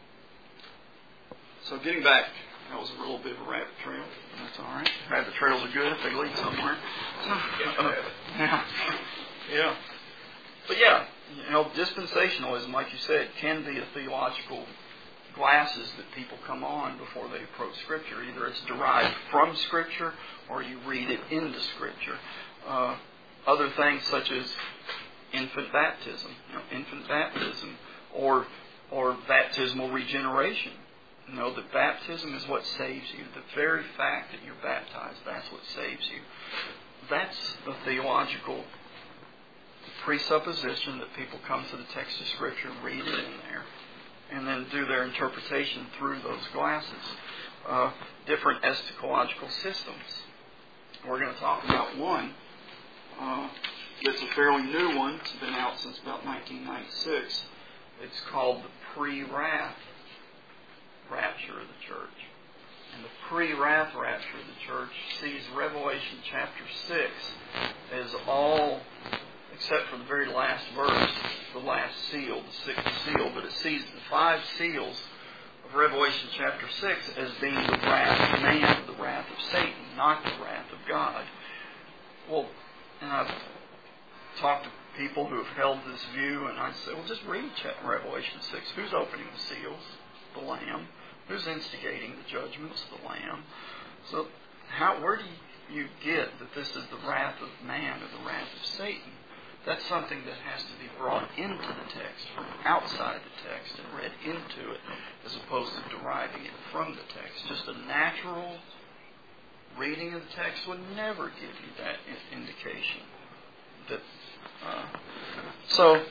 Speaker 1: So getting back, that was a little bit of a rabbit trail. That's all right. Rabbit trails are good if they lead somewhere. Uh, yeah. Yeah. But yeah, you know, dispensationalism, like you said, can be a theological glasses that people come on before they approach Scripture. Either it's derived from Scripture or you read it into Scripture. Uh, other things such as infant baptism. You know, infant baptism or or baptismal regeneration. You know, that baptism is what saves you. The very fact that you're baptized, that's what saves you. That's the theological presupposition that people come to the text of Scripture, read it in there, and then do their interpretation through those glasses. Uh, different eschatological systems. We're going to talk about one uh, that's a fairly new one. It's been out since about nineteen ninety-six. It's called the pre-wrath rapture of the church. And the pre-wrath rapture of the church sees Revelation chapter six as all, except for the very last verse, the last seal, the sixth seal, but it sees the five seals of Revelation chapter six as being the wrath of man, the wrath of Satan, not the wrath of God. Well, and I've talked to people who have held this view, and I say, well, just read Revelation six. Who's opening the seals? The Lamb. Who's instigating the judgments? The Lamb. So, how? Where do you get that this is the wrath of man or the wrath of Satan? That's something that has to be brought into the text from outside the text and read into it, as opposed to deriving it from the text. Just a natural reading of the text would never give you that indication. That uh, so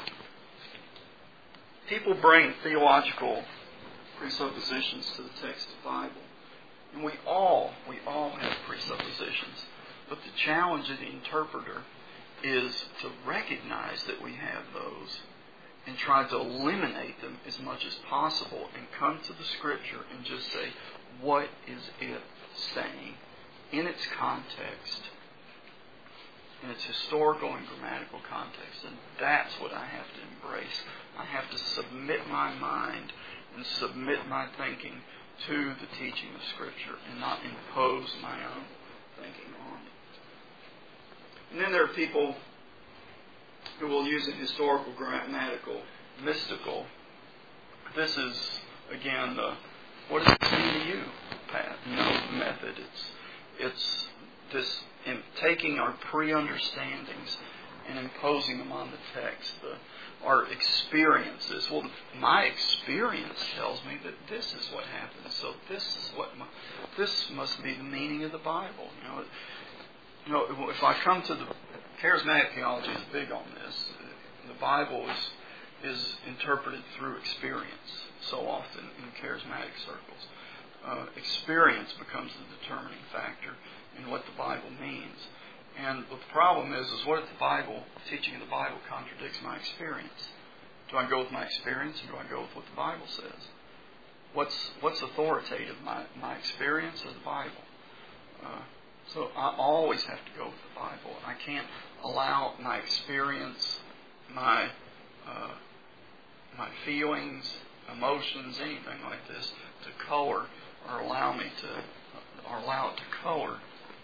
Speaker 1: people bring theological presuppositions to the text of the Bible, and we all we all have presuppositions. But the challenge of the interpreter is to recognize that we have those and try to eliminate them as much as possible and come to the Scripture and just say, what is it saying in its context, in its historical and grammatical context. And that's what I have to embrace. I have to submit my mind and submit my thinking to the teaching of Scripture and not impose my own thinking on it. And then there are people who will use a historical, grammatical, mystical. This is, again, the what does it mean to you, Pat? You know, method. It's it's this in taking our pre-understandings and imposing them on the text. The, our experiences. Well, my experience tells me that this is what happened. So this is what my, this must be the meaning of the Bible. You know. You know, if I come to the charismatic theology is big on this. The Bible is is interpreted through experience so often in charismatic circles. Uh, experience becomes the determining factor in what the Bible means. And what the problem is, is what if the Bible, teaching of the Bible contradicts my experience? Do I go with my experience or do I go with what the Bible says? What's what's authoritative, my, my experience or the Bible? Uh, So I always have to go with the Bible. I can't allow my experience, my uh, my feelings, emotions, anything like this, to color or allow me to, or allow it to color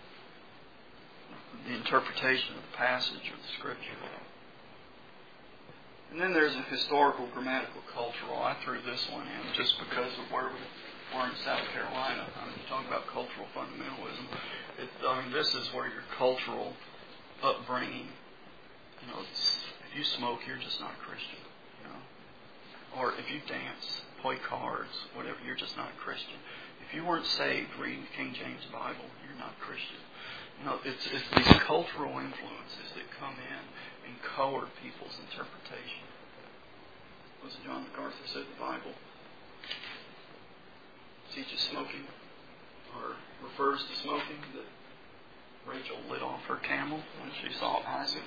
Speaker 1: the interpretation of the passage or the Scripture. And then there's a historical, grammatical, cultural. I threw this one in just because of where we were in South Carolina. I mean, you talk about cultural fundamentalism. It, I mean, this is where your cultural upbringing, you know, it's, if you smoke, you're just not a Christian, you know. Or if you dance, play cards, whatever, you're just not a Christian. If you weren't saved reading the King James Bible, you're not a Christian. You know, it's, it's these cultural influences that come in and color people's interpretation. Was it John MacArthur said the Bible teaches smoking, or refers to smoking, that Rachel lit off her camel when she saw Isaac.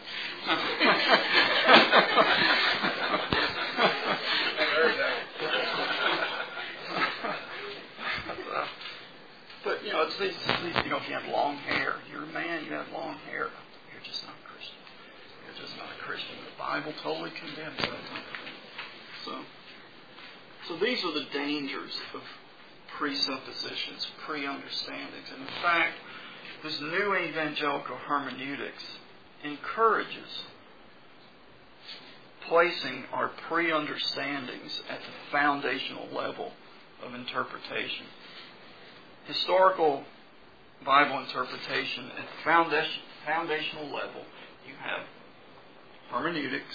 Speaker 1: But, you know, it's these, these, you know, if you have long hair, you're a man, you have long hair, you're just not a Christian. You're just not a Christian. The Bible totally condemns that type of thing. So, so these are the dangers of presuppositions, pre-understandings. And in fact, this new evangelical hermeneutics encourages placing our pre-understandings at the foundational level of interpretation. Historical Bible interpretation at the foundation, foundational level, you have hermeneutics,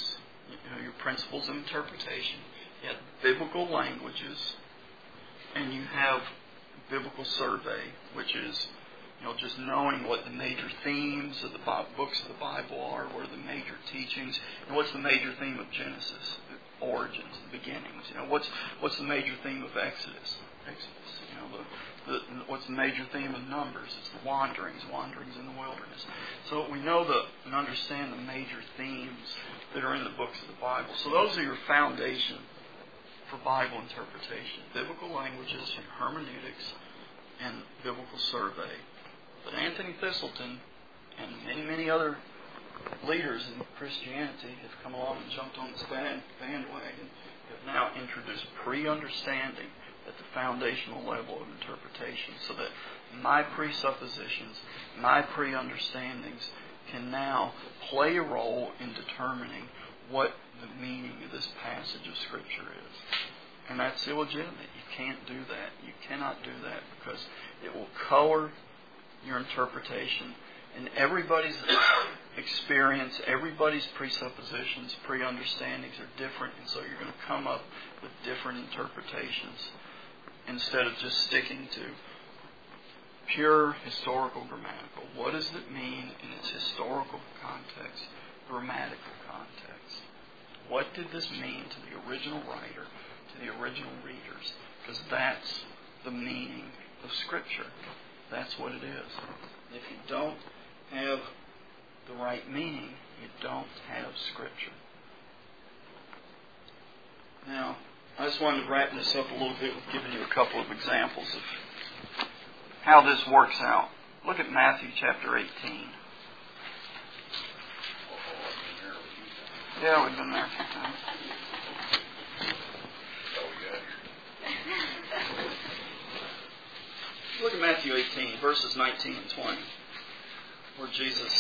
Speaker 1: you know, your principles of interpretation, you have biblical languages, and you have biblical survey, which is, you know, just knowing what the major themes of the books of the Bible are, what are the major teachings, and what's the major theme of Genesis, the origins, the beginnings. You know, what's what's the major theme of Exodus? Exodus. You know, the, the what's the major theme of Numbers? It's the wanderings, wanderings in the wilderness. So we know the and understand the major themes that are in the books of the Bible. So those are your foundation for Bible interpretation: biblical languages, hermeneutics, and biblical survey. But Anthony Thistleton and many, many other leaders in Christianity have come along and jumped on this band, bandwagon, have now introduced pre-understanding at the foundational level of interpretation, so that my presuppositions, my pre-understandings can now play a role in determining what the meaning of this passage of Scripture is. And that's illegitimate. You can't do that. You cannot do that, because it will color your interpretation. And everybody's experience, everybody's presuppositions, pre-understandings are different, and so you're going to come up with different interpretations instead of just sticking to pure historical grammatical. What does it mean in its historical context, grammatical context? What did this mean to the original writer, to the original readers? Because that's the meaning of Scripture. That's what it is. If you don't have the right meaning, you don't have Scripture. Now, I just wanted to wrap this up a little bit with giving you a couple of examples of how this works out. Look at Matthew chapter eighteen. Yeah, we've been there a few times. Look at Matthew eighteen, verses nineteen and twenty, where Jesus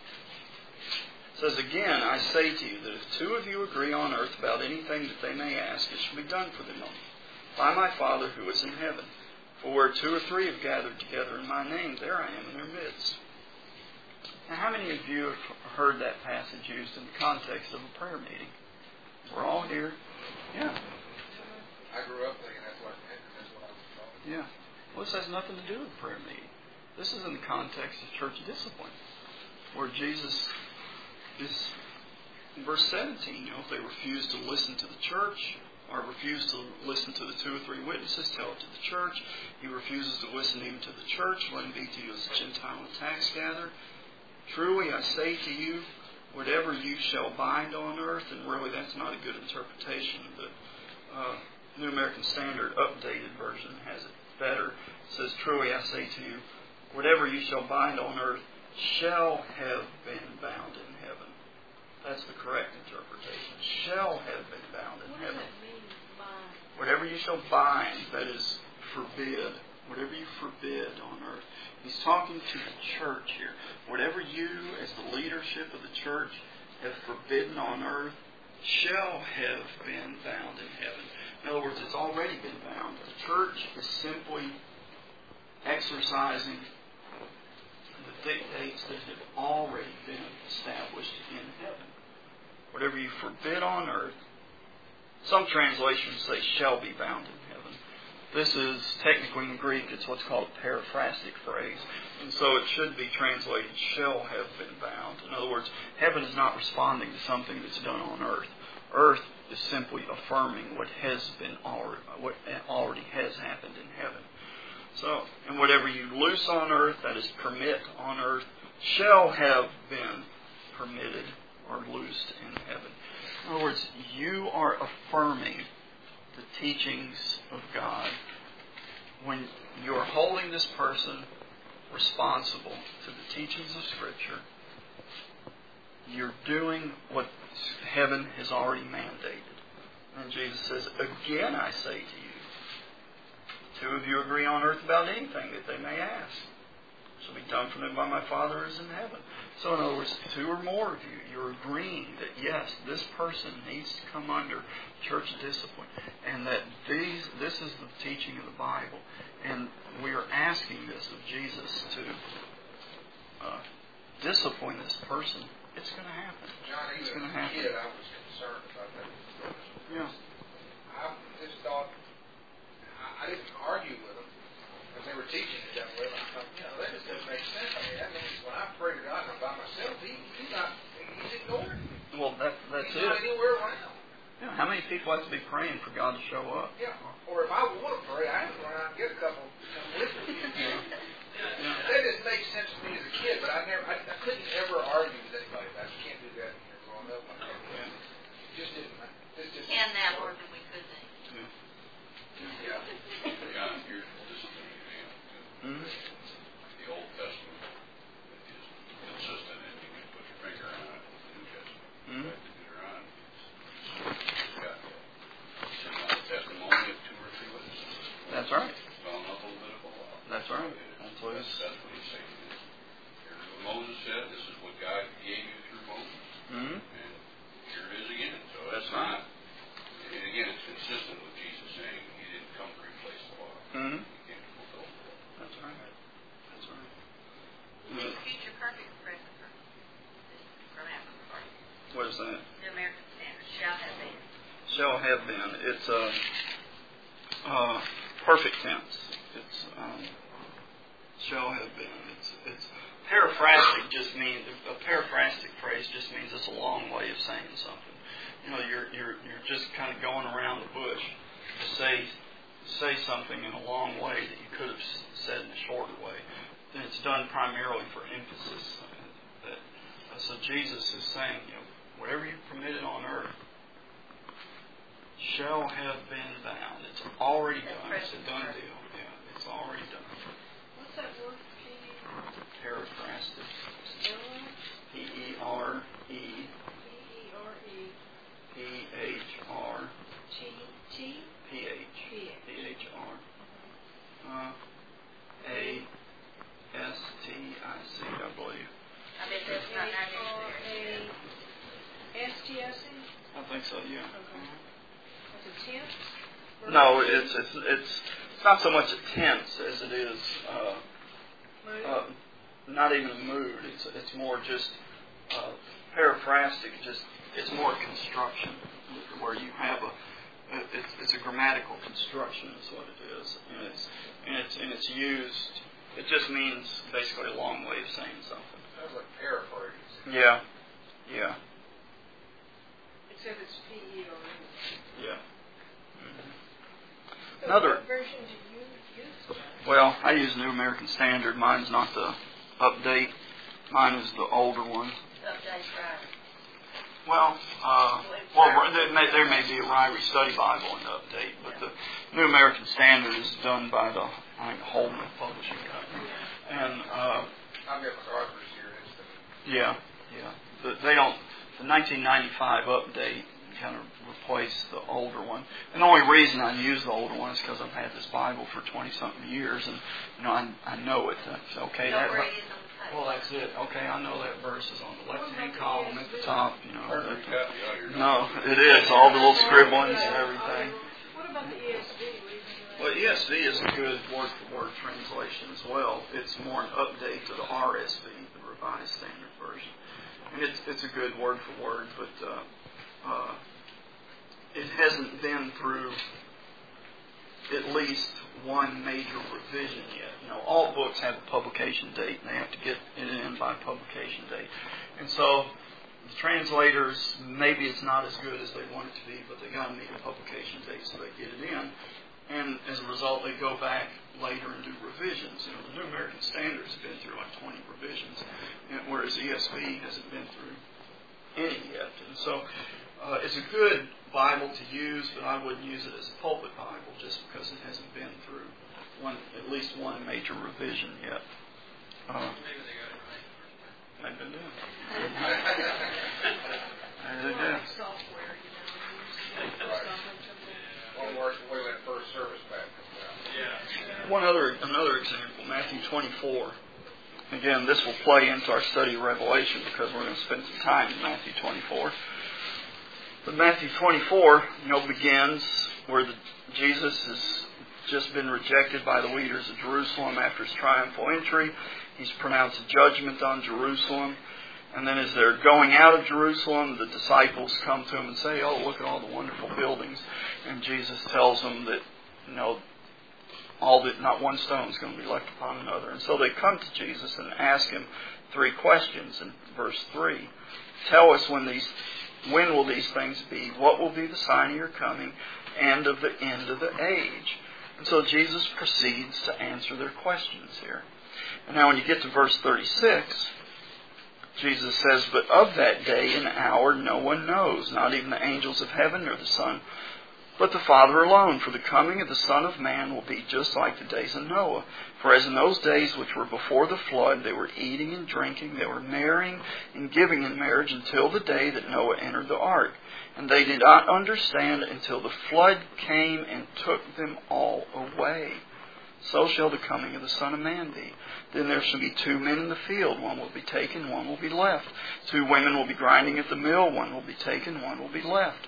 Speaker 1: says, "Again, I say to you that if two of you agree on earth about anything that they may ask, it shall be done for them by my Father who is in heaven. For where two or three have gathered together in my name, there I am in their midst." Now, how many of you have heard that passage used in the context of a prayer meeting? We're all here. Yeah.
Speaker 3: I grew up thinking that's what, that's what I was taught.
Speaker 1: Yeah. Well, this has nothing to do with prayer meeting. This is in the context of church discipline, where Jesus is, in verse seventeen, you know, if they refuse to listen to the church, or refuse to listen to the two or three witnesses, tell it to the church. He refuses to listen even to the church, let him be to you as a Gentile and tax gatherer. Truly, I say to you, whatever you shall bind on earth, and really that's not a good interpretation. The uh, New American Standard updated version has it better. It says, "Truly I say to you, whatever you shall bind on earth shall have been bound in heaven." That's the correct interpretation. Shall have been bound in
Speaker 2: What
Speaker 1: heaven.
Speaker 2: does that mean, bind?
Speaker 1: Whatever you shall bind, that is forbid. Whatever you forbid on earth. He's talking to the church here. Whatever you, as the leadership of the church, have forbidden on earth shall have been bound in heaven. In other words, it's already been bound. The church is simply exercising the dictates that have already been established in heaven. Whatever you forbid on earth, some translations say shall be bound in heaven. This is technically in Greek, it's what's called a paraphrastic phrase. And so it should be translated shall have been bound. In other words, heaven is not responding to something that's done on earth. Earth is simply affirming what has been already, what already has happened in heaven. So, and whatever you loose on earth, that is permit on earth, shall have been permitted or loosed in heaven. In other words, you are affirming the teachings of God when you are holding this person responsible to the teachings of Scripture. You're doing what heaven has already mandated. And Jesus says, "Again I say to you, two of you agree on earth about anything that they may ask, it shall be done for them by my Father who is in heaven." So in other words, two or more of you, you're agreeing that yes, this person needs to come under church discipline, and that these this is the teaching of the Bible, and we are asking this of Jesus to uh, discipline this person. It's going to happen.
Speaker 3: John,
Speaker 1: it's
Speaker 3: even
Speaker 1: going to
Speaker 3: as a
Speaker 1: happen.
Speaker 3: kid, I was
Speaker 5: concerned about that.
Speaker 1: Yeah.
Speaker 5: I just thought, I, I didn't argue with them because they were teaching it that way. I thought, you know, that just doesn't make sense. I mean, that means when I pray to God and I'm by myself, he, he's not, he's ignoring me.
Speaker 1: Well, that, that's
Speaker 5: he's
Speaker 1: it.
Speaker 5: not anywhere around.
Speaker 1: Yeah. How many people have to be praying for God to show up?
Speaker 5: Yeah. Or if I want to pray, I have to run out and get a couple come with me.
Speaker 1: Yeah. Yeah.
Speaker 5: That didn't make sense to me as a kid, but I never, I, I couldn't ever argue with anybody about it. You can't do that when you're growing up. Like that.
Speaker 1: Yeah.
Speaker 5: It just didn't. It just
Speaker 2: Can now more than we could think.
Speaker 1: Yeah.
Speaker 5: Yeah.
Speaker 4: Yeah, here's this is an example.
Speaker 1: Mm-hmm.
Speaker 4: The Old Testament is consistent, and you can put your finger on it. The New Testament,
Speaker 1: Mm-hmm.
Speaker 4: back to Deuteronomy, it's got the testimony of two or three witnesses.
Speaker 1: That's right.
Speaker 4: Gone up a little bit of a while.
Speaker 1: That's right.
Speaker 4: It is-
Speaker 1: That's what
Speaker 4: That's,
Speaker 1: it's.
Speaker 4: that's what he's saying. Here's what Moses said. This is what God gave you through Moses.
Speaker 1: Mm-hmm.
Speaker 4: And here it is again. So
Speaker 1: That's
Speaker 4: it's
Speaker 1: right.
Speaker 4: not, and again, it's consistent with Jesus saying he didn't come to replace the law.
Speaker 1: Mm-hmm.
Speaker 4: He came to fulfill the law.
Speaker 1: That's right. That's right.
Speaker 2: It's future perfect, present perfect. This is grammatical part.
Speaker 1: What is that?
Speaker 2: The American Standard shall have been.
Speaker 1: Shall have been. It's a uh, perfect tense. It's um, shall have been. It's it's paraphrastic. Just means a paraphrastic phrase just means it's a long way of saying something. You know, you're you're you're just kind of going around the bush to say say something in a long way that you could have said in a shorter way. And it's done primarily for emphasis. That uh, so Jesus is saying, you know, whatever you permitted on earth shall have been bound. It's already done. It's a done deal. Yeah, it's already done.
Speaker 6: What's that word?
Speaker 1: Paraphrastic.
Speaker 6: P
Speaker 1: P E R E
Speaker 6: E R E
Speaker 1: P H R
Speaker 6: T T
Speaker 1: P H
Speaker 6: P
Speaker 1: P H R uh, A S T I C, I believe.
Speaker 2: I bet that's not our dictionary.
Speaker 6: A S T S E?
Speaker 1: I think so. Yeah.
Speaker 6: Okay. That's a tense?
Speaker 1: No, it's it's it's it's not so much a tense as it is. Uh,
Speaker 6: Mood?
Speaker 1: uh, not even a mood. It's it's more just uh, paraphrastic. Just it's more construction where you have a it's it's a grammatical construction is what it is, and it's and it's and it's used. It just means basically a long way of saying something.
Speaker 5: Sounds like paraphrase.
Speaker 1: Yeah, yeah,
Speaker 6: Except it's P E R E.
Speaker 1: yeah.
Speaker 6: So
Speaker 1: Another.
Speaker 6: what version do you use?
Speaker 1: Well, I use New American Standard. Mine's not the update. Mine is the older one.
Speaker 2: Update Friday.
Speaker 1: Well, uh, well, there may, there may be a Ryrie Study Bible in the update, but the New American Standard is done by the I think Holman Publishing Company, and uh,
Speaker 5: I've got MacArthur's here. It's the,
Speaker 1: yeah, yeah, but they don't. The nineteen ninety-five update kind of replaced the older one. And the only reason I use the older one is because I've had this Bible for twenty something years, and you know I I know it. That's okay.
Speaker 2: Know
Speaker 1: That,
Speaker 2: where it is on the page.
Speaker 1: well, that's it. Okay, I know that verse is on the left-hand column at the top. You know.
Speaker 4: Hard to
Speaker 1: That,
Speaker 4: recap the other.
Speaker 1: no, it is all the little scribblings and everything.
Speaker 6: What about the E S V? What do you think of that?
Speaker 1: Well, E S V is a good word-for-word translation as well. It's more an update to the R S V, the Revised Standard Version. And it's it's a good word-for-word, but uh, uh, it hasn't been through at least one major revision yet. You know, all books have a publication date, and they have to get it in by publication date. And so the translators, maybe it's not as good as they want it to be, but they got to meet a publication date so they get it in. And as a result, they go back later and do revisions. You know, the New American Standards have been through like twenty revisions, whereas E S V hasn't been through any yet. And so uh, it's a good Bible to use, but I wouldn't use it as a pulpit Bible just because it hasn't been through one, at least one major revision yet. Uh,
Speaker 3: Maybe they got it right.
Speaker 1: Maybe they do. Maybe they do.
Speaker 6: Software, you know.
Speaker 5: one word from way that first service back.
Speaker 3: Yeah.
Speaker 1: One other another example, Matthew twenty-four. Again, this will play into our study of Revelation because we're going to spend some time in Matthew twenty-four. But Matthew twenty-four, you know, begins where the, Jesus has just been rejected by the leaders of Jerusalem after his triumphal entry. He's pronounced judgment on Jerusalem. And then as they're going out of Jerusalem, the disciples come to him and say, oh, look at all the wonderful buildings. And Jesus tells them that, you know, all that not one stone is going to be left upon another. And so they come to Jesus and ask him three questions in verse three. Tell us when these, when will these things be? What will be the sign of your coming and of the end of the age? And so Jesus proceeds to answer their questions here. And now when you get to verse thirty-six, Jesus says, but of that day and hour no one knows, not even the angels of heaven nor the Son, but the Father alone. For the coming of the Son of Man will be just like the days of Noah. For as in those days which were before the flood, they were eating and drinking, they were marrying and giving in marriage until the day that Noah entered the ark. And they did not understand until the flood came and took them all away. So shall the coming of the Son of Man be. Then there shall be two men in the field. One will be taken, one will be left. Two women will be grinding at the mill. One will be taken, one will be left.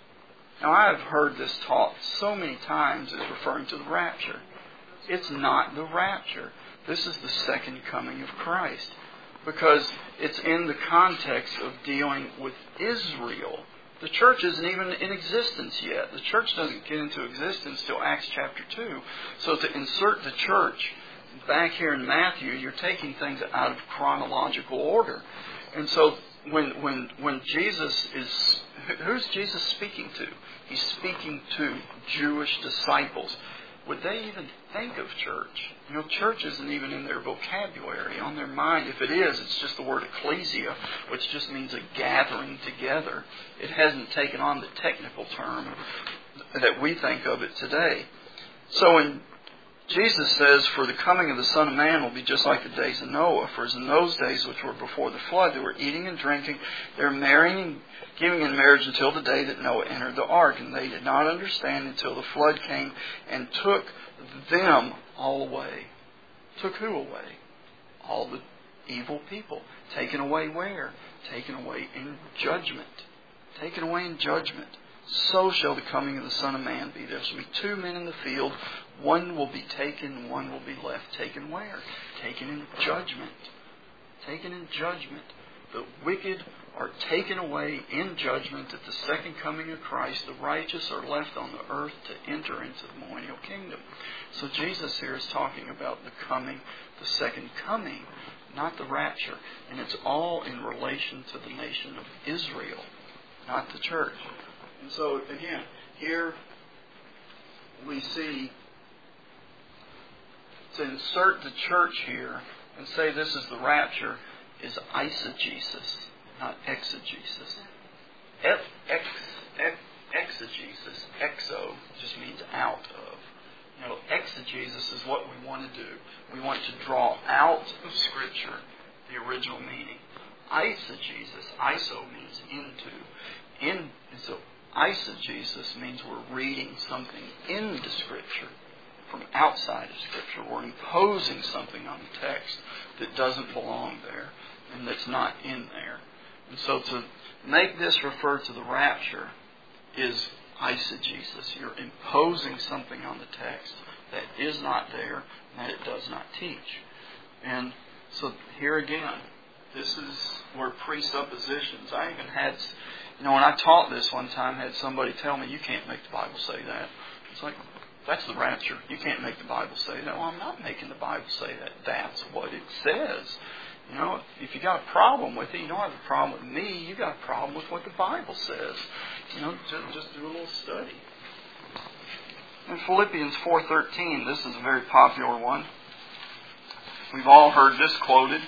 Speaker 1: Now I have heard this taught so many times as referring to the rapture. It's not the rapture. This is the second coming of Christ. Because it's in the context of dealing with Israel. The church isn't even in existence yet. The church doesn't get into existence till Acts chapter two. So to insert the church back here in Matthew, you're taking things out of chronological order. And so when when when Jesus is... Who's Jesus speaking to? He's speaking to Jewish disciples. Would they even think of church? You know, church isn't even in their vocabulary, on their mind. If it is, it's just the word ecclesia, which just means a gathering together. It hasn't taken on the technical term that we think of it today. So when Jesus says, for the coming of the Son of Man will be just like the days of Noah. For as in those days which were before the flood, they were eating and drinking, they were marrying and giving in marriage until the day that Noah entered the ark. And they did not understand until the flood came and took them all away. Took who away? All the evil people. Taken away where? Taken away in judgment. Taken away in judgment. So shall the coming of the Son of Man be. There shall be two men in the field. One will be taken, one will be left. Taken where? Taken in judgment. Taken in judgment. The wicked are taken away in judgment at the second coming of Christ. The righteous are left on the earth to enter into the millennial kingdom. So Jesus here is talking about the coming, the second coming, not the rapture. And it's all in relation to the nation of Israel, not the church. And so, again, here we see, to insert the church here and say this is the rapture is eisegesis, not exegesis. Ex, ex, ex, exegesis, exo, just means out of. You know, exegesis is what we want to do. We want to draw out of Scripture the original meaning. Eisegesis, iso means into. In, and so eisegesis means we're reading something into Scripture from outside of Scripture. We're imposing something on the text that doesn't belong there and that's not in there. And so to make this refer to the rapture is eisegesis. You're imposing something on the text that is not there and that it does not teach. And so here again, this is where presuppositions. I even had, you know, when I taught this one time, I had somebody tell me, you can't make the Bible say that. It's like, that's the rapture. You can't make the Bible say that. Well, I'm not making the Bible say that. That's what it says. You know, if you got a problem with it, you don't have a problem with me. You got a problem with what the Bible says. You know, just, just do a little study. In Philippians four thirteen, this is a very popular one. We've all heard this quoted.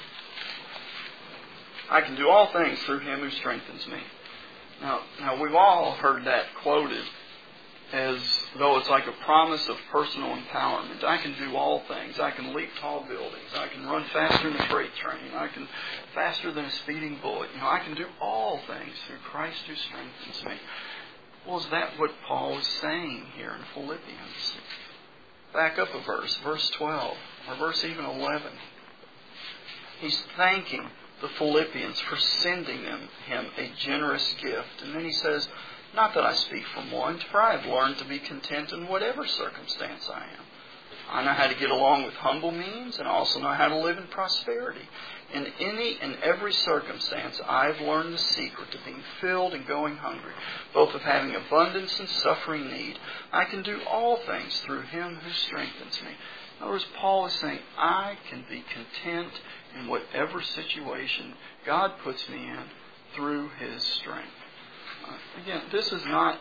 Speaker 1: I can do all things through Him who strengthens me. Now, now we've all heard that quoted as though it's like a promise of personal empowerment. I can do all things. I can leap tall buildings. I can run faster than a freight train. I can faster than a speeding bullet. You know, I can do all things through Christ who strengthens me. Well, is that what Paul is saying here in Philippians? Back up a verse, verse twelve, or verse even eleven. He's thanking the Philippians for sending them him a generous gift. And then he says, not that I speak from want, for I have learned to be content in whatever circumstance I am. I know how to get along with humble means, and I also know how to live in prosperity. In any and every circumstance, I have learned the secret of being filled and going hungry, both of having abundance and suffering need. I can do all things through Him who strengthens me. In other words, Paul is saying, I can be content in whatever situation God puts me in through His strength. Uh, again, this is not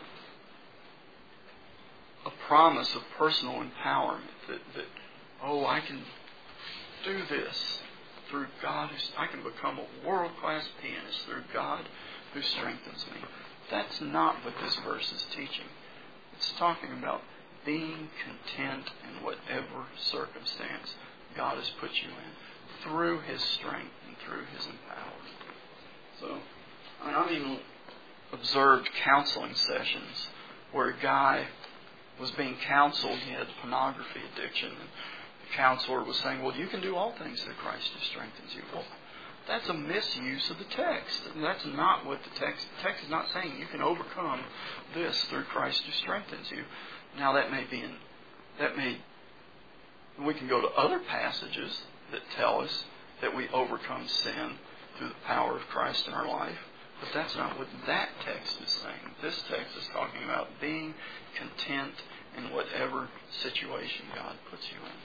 Speaker 1: a promise of personal empowerment that, that oh, I can do this through God. Who's, I can become a world-class pianist through God who strengthens me. That's not what this verse is teaching. It's talking about being content in whatever circumstance God has put you in through His strength and through His empowerment. So, I mean, I've even observed counseling sessions where a guy was being counseled. He had pornography addiction. And the counselor was saying, well, you can do all things through Christ who strengthens you. Well, that's a misuse of the text. That's not what the text... The text is not saying you can overcome this through Christ who strengthens you. Now, that may be in... That may... We can go to other passages that tell us that we overcome sin through the power of Christ in our life. But that's not what that text is saying. This text is talking about being content in whatever situation God puts you in.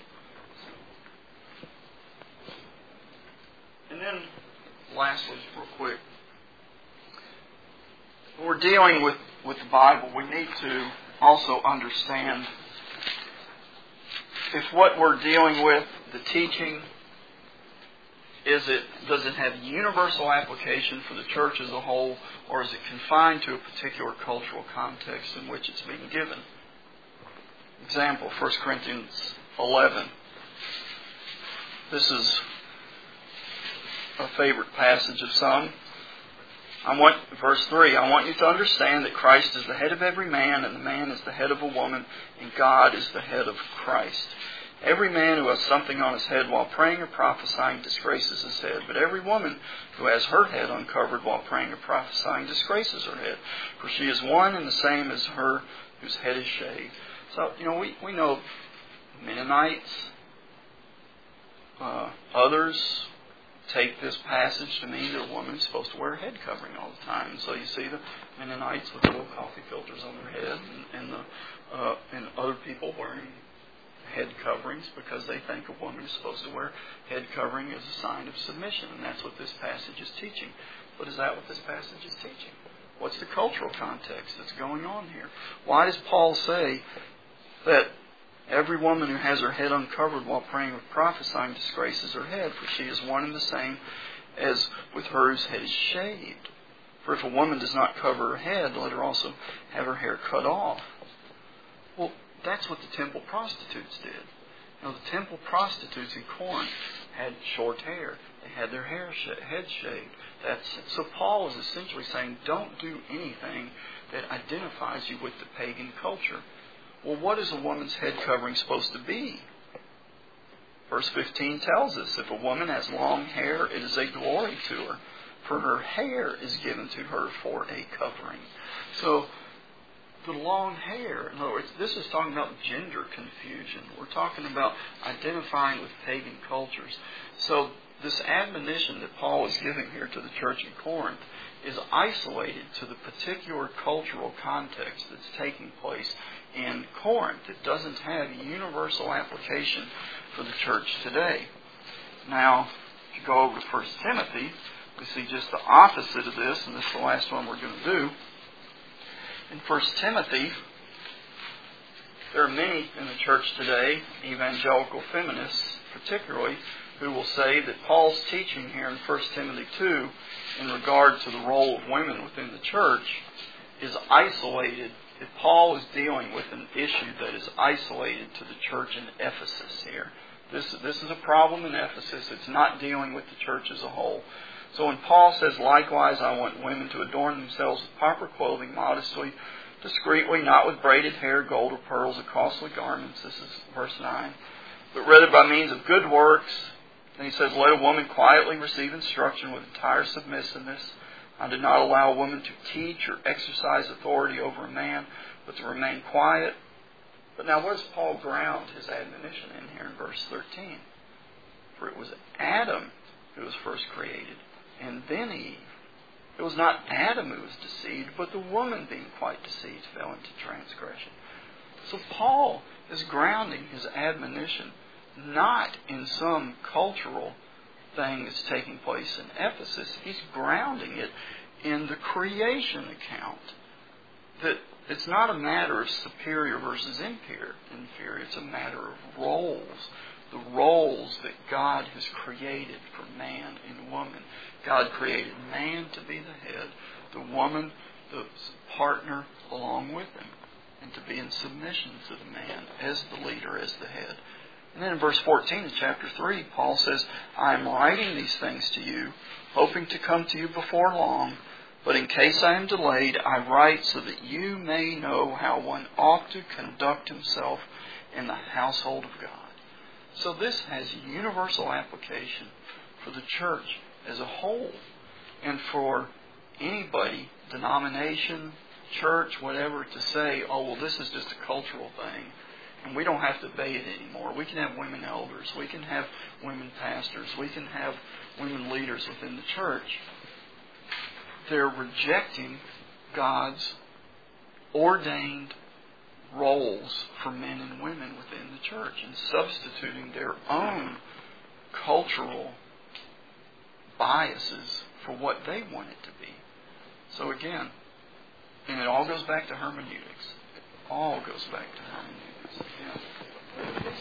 Speaker 1: And then, lastly, real quick, when we're dealing with, with the Bible, we need to also understand if what we're dealing with, the teaching, is it does it have universal application for the church as a whole, or is it confined to a particular cultural context in which it's being given? Example, First Corinthians eleven. This is a favorite passage of some. I want, verse three, I want you to understand that Christ is the head of every man, and the man is the head of a woman, and God is the head of Christ. Every man who has something on his head while praying or prophesying disgraces his head, but every woman who has her head uncovered while praying or prophesying disgraces her head, for she is one and the same as her whose head is shaved. So, you know, we, we know Mennonites, uh, others take this passage to mean that a woman is supposed to wear a head covering all the time. And so you see the Mennonites with little coffee filters on their head, and, and, the, uh, and other people wearing head coverings because they think a woman is supposed to wear head covering as a sign of submission. And that's what this passage is teaching. But is that what this passage is teaching? What's the cultural context that's going on here? Why does Paul say that every woman who has her head uncovered while praying or prophesying disgraces her head, for she is one and the same as with her whose head is shaved? For if a woman does not cover her head, let her also have her hair cut off. Well, that's what the temple prostitutes did. You know, the temple prostitutes in Corinth had short hair. They had their hair sh- head shaved. That's, so Paul is essentially saying, don't do anything that identifies you with the pagan culture. Well, what is a woman's head covering supposed to be? Verse fifteen tells us, if a woman has long hair, it is a glory to her, for her hair is given to her for a covering. So, the long hair, in other words, this is talking about gender confusion. We're talking about identifying with pagan cultures. So this admonition that Paul is giving here to the church in Corinth is isolated to the particular cultural context that's taking place in Corinth. It doesn't have universal application for the church today. Now, if you go over to First Timothy, we see just the opposite of this, and this is the last one we're going to do. In First Timothy, there are many in the church today, evangelical feminists particularly, who will say that Paul's teaching here in First Timothy two in regard to the role of women within the church is isolated. That Paul is dealing with an issue that is isolated to the church in Ephesus here. This, this is a problem in Ephesus. It's not dealing with the church as a whole. So when Paul says, likewise, I want women to adorn themselves with proper clothing, modestly, discreetly, not with braided hair, gold or pearls, or costly garments. This is verse nine. But rather by means of good works. And he says, let a woman quietly receive instruction with entire submissiveness. I do not allow a woman to teach or exercise authority over a man, but to remain quiet. But now where does Paul ground his admonition in here in verse thirteen? For it was Adam who was first created, and then Eve. It was not Adam who was deceived, but the woman being quite deceived fell into transgression. So Paul is grounding his admonition not in some cultural thing that's taking place in Ephesus. He's grounding it in the creation account. That it's not a matter of superior versus inferior. inferior. It's a matter of roles. The roles that God has created for man and woman. God created man to be the head, the woman the partner along with him, and to be in submission to the man as the leader, as the head. And then in verse fourteen of chapter three, Paul says, I am writing these things to you, hoping to come to you before long, but in case I am delayed, I write so that you may know how one ought to conduct himself in the household of God. So this has universal application for the church as a whole, and for anybody, denomination, church, whatever, to say, oh, well, this is just a cultural thing, and we don't have to obey it anymore. We can have women elders. We can have women pastors. We can have women leaders within the church. They're rejecting God's ordained roles for men and women within the church and substituting their own cultural biases for what they want it to be. So again, and it all goes back to hermeneutics. It all goes back to hermeneutics. Yeah.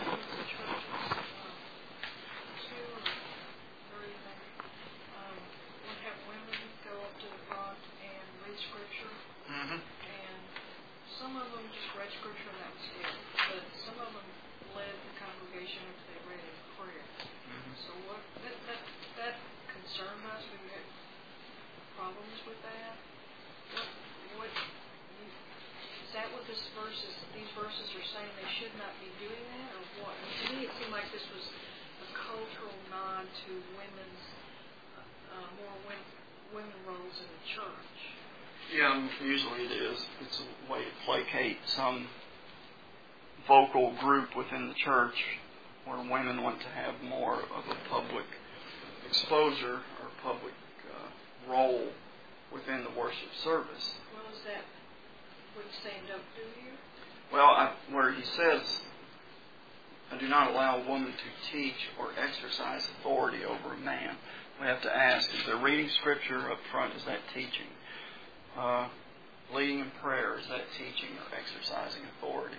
Speaker 6: Mm-hmm. And some of them just read scripture and that was it. But some of them led the congregation if they read in prayer. Mm-hmm. So what that, that that concerned us. We had problems with that. What what is that? What this verse is? These verses are saying they should not be doing that, or what? And to me, it seemed like this was a cultural nod to women's uh, more women, women roles in the church.
Speaker 1: Yeah, usually it is. It's a way to placate some vocal group within the church where women want to have more of a public exposure or public uh, role within the worship service.
Speaker 6: Well, is that what he's saying don't do here?
Speaker 1: Well, I, where he says, I do not allow a woman to teach or exercise authority over a man. We have to ask, is there reading scripture up front? Is that teaching? Uh, leading in prayer, is that teaching or exercising authority?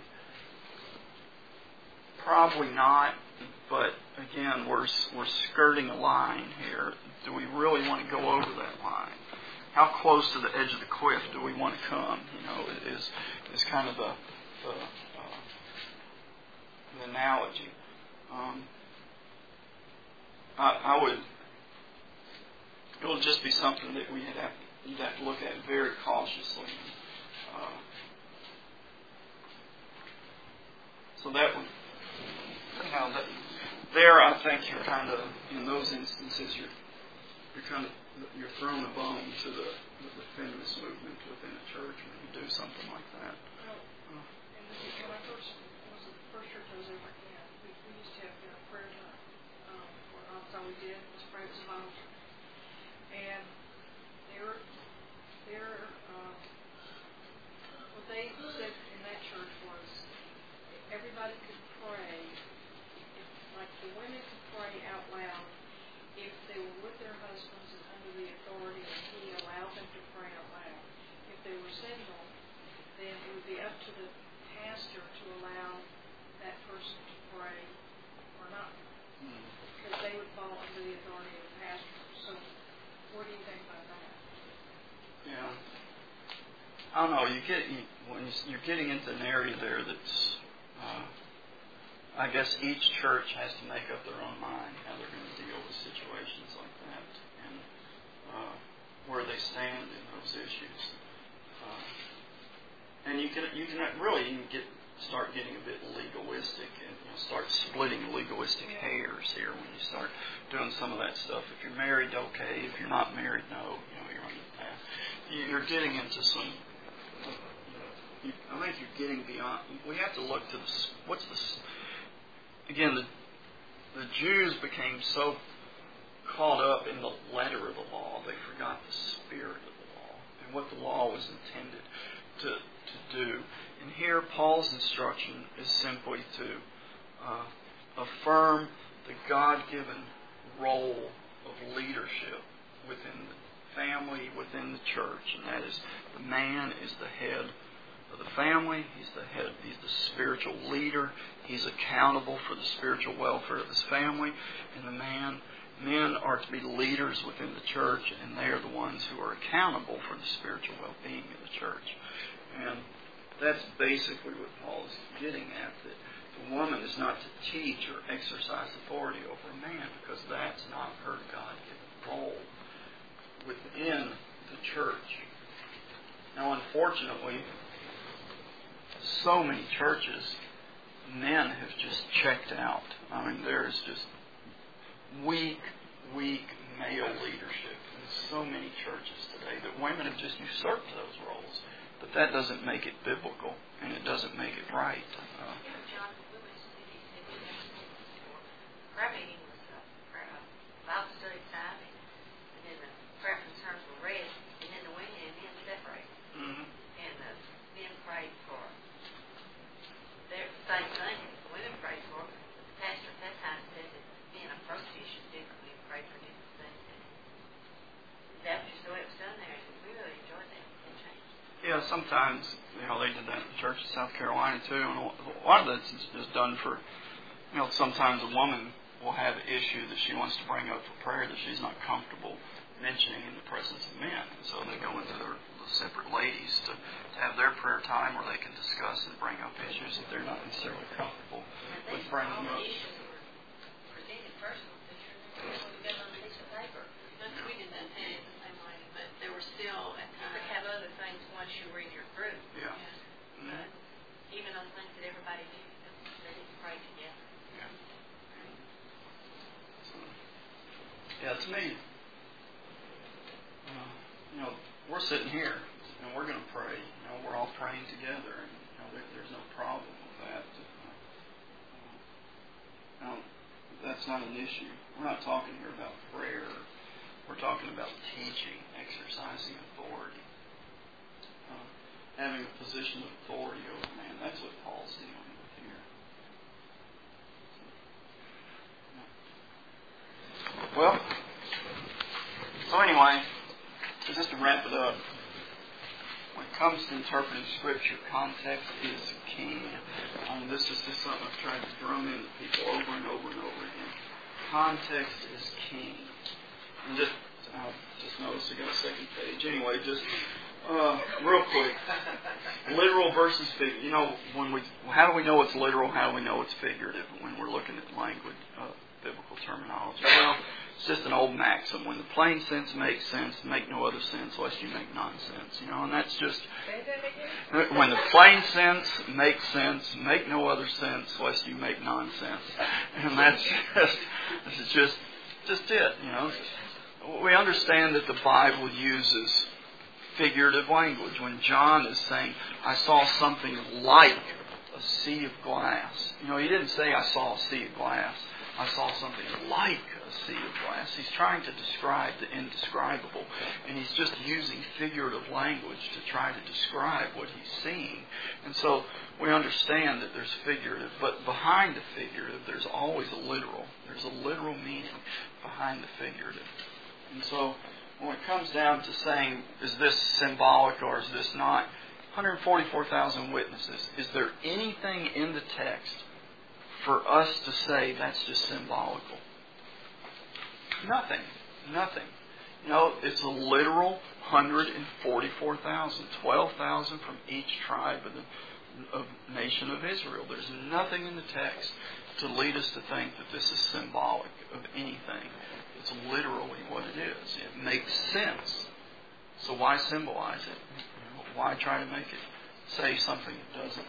Speaker 1: Probably not, but again, we're we're skirting a line here. Do we really want to go over that line? How close to the edge of the cliff do we want to come? You know, is is kind of the the, uh, the analogy. Um, I, I would. It will just be something that we have. You'd have to look at it very cautiously. Uh, so that would, you know, that, there I think you're kind of, in those instances, you're you're kind of you're throwing a bone to the, the feminist movement within the church when you do something like that.
Speaker 6: Well, uh, and this is when I first was the first church I was ever in. We, we used to have you know, prayer time. Um, where that's all we did was pray as a volunteer. And Their, their, uh, what they said in that church was everybody could pray, if, like the women could pray out loud if they were with their husbands and under the authority and he allowed them to pray out loud. If they were single, then it would be up to the pastor to allow that person to pray or not, because they would fall under the authority of the pastor. So what do you think about that?
Speaker 1: Yeah, I don't know. You get you, when you're getting into an area there that's, uh, I guess each church has to make up their own mind how they're going to deal with situations like that and uh, where they stand in those issues. Uh, and you can you can really you can get start getting a bit legalistic and you know, start splitting legalistic hairs here when you start doing some of that stuff. If you're married, okay. If you're not married, no. You know, you're under the path. You're getting into some. You, I think you're getting beyond. We have to look to the. What's the? Again, the the Jews became so caught up in the letter of the law. They forgot the spirit of the law and what the law was intended to, to do. And here Paul's instruction is simply to uh, affirm the God-given role of leadership within the family, within the church. And that is, the man is the head of the family. He's the head. He's the spiritual leader. He's accountable for the spiritual welfare of his family. And the man, men are to be leaders within the church, and they are the ones who are accountable for the spiritual well-being of the church. And that's basically what Paul is getting at, that the woman is not to teach or exercise authority over a man, because that's not her God-given role within the church. Now, unfortunately, so many churches, men have just checked out. I mean, there's just weak, weak male leadership in so many churches today that women have just usurped those roles. But that doesn't make it biblical, and it doesn't make it right. Uh,
Speaker 2: John Lewis said he said he never seen this before. Prayer meeting was a prayer, uh, Bible study time, and, and then the prayer concerns were read, and then the women and men separated.
Speaker 1: mm-hmm.
Speaker 2: And the men prayed for their same thing as the women prayed for. But the pastor at that time said that men approach issues differently and pray for different things. And that was just the way it was done there, and we really enjoyed that. It changed.
Speaker 1: Yeah, sometimes, you know, they did that in the church in South Carolina too, and a lot of that's just done for, you know, sometimes a woman will have an issue that she wants to bring up for prayer that she's not comfortable mentioning in the presence of men. And so they go into their separate ladies to, to have their prayer time where they can discuss and bring up issues that they're not necessarily comfortable with bringing up.
Speaker 2: Issues were presented personal pictures and they were together on a piece of paper.
Speaker 7: Not that we did that day the same way, but there were still at
Speaker 2: You
Speaker 7: times.
Speaker 2: could have other things once you were in your group.
Speaker 1: Yeah.
Speaker 7: Yeah.
Speaker 2: But even on things that everybody knew, they didn't pray together.
Speaker 1: Yeah. So, yeah, to me, uh, you know, we're sitting here and we're going to pray. You know, we're all praying together, and you know, there, there's no problem with that. Uh, now, that's not an issue. We're not talking here about prayer. We're talking about teaching, exercising authority, uh, having a position of authority over man. That's what Paul's dealing with here. Well, so anyway, just to wrap it up, when it comes to interpreting Scripture, context is king. Um, this is just something I've tried to drum into people over and over and over again. Context is king. And just, uh, just notice I got a second page. Anyway, just uh, real quick, literal versus figurative. You know, when we, how do we know it's literal? How do we know it's figurative when we're looking at language, uh, biblical terminology? Well, it's just an old maxim. When the plain sense makes sense, make no other sense lest you make nonsense. You know, and that's just when the plain sense makes sense, make no other sense lest you make nonsense. And that's just, this is just, just it. You know, we understand that the Bible uses figurative language. When John is saying, "I saw something like a sea of glass," you know, he didn't say, "I saw a sea of glass." I saw something like a sea of glass. He's trying to describe the indescribable. And he's just using figurative language to try to describe what he's seeing. And so we understand that there's figurative, but behind the figurative, there's always a literal. There's a literal meaning behind the figurative. And so when it comes down to saying, is this symbolic or is this not? one hundred forty-four thousand witnesses. Is there anything in the text for us to say that's just symbolical? Nothing. Nothing. You know, it's a literal one hundred forty-four thousand. twelve thousand from each tribe of the of nation of Israel. There's nothing in the text to lead us to think that this is symbolic of anything. It's literally what it is. It makes sense. So why symbolize it? Why try to make it say something it doesn't?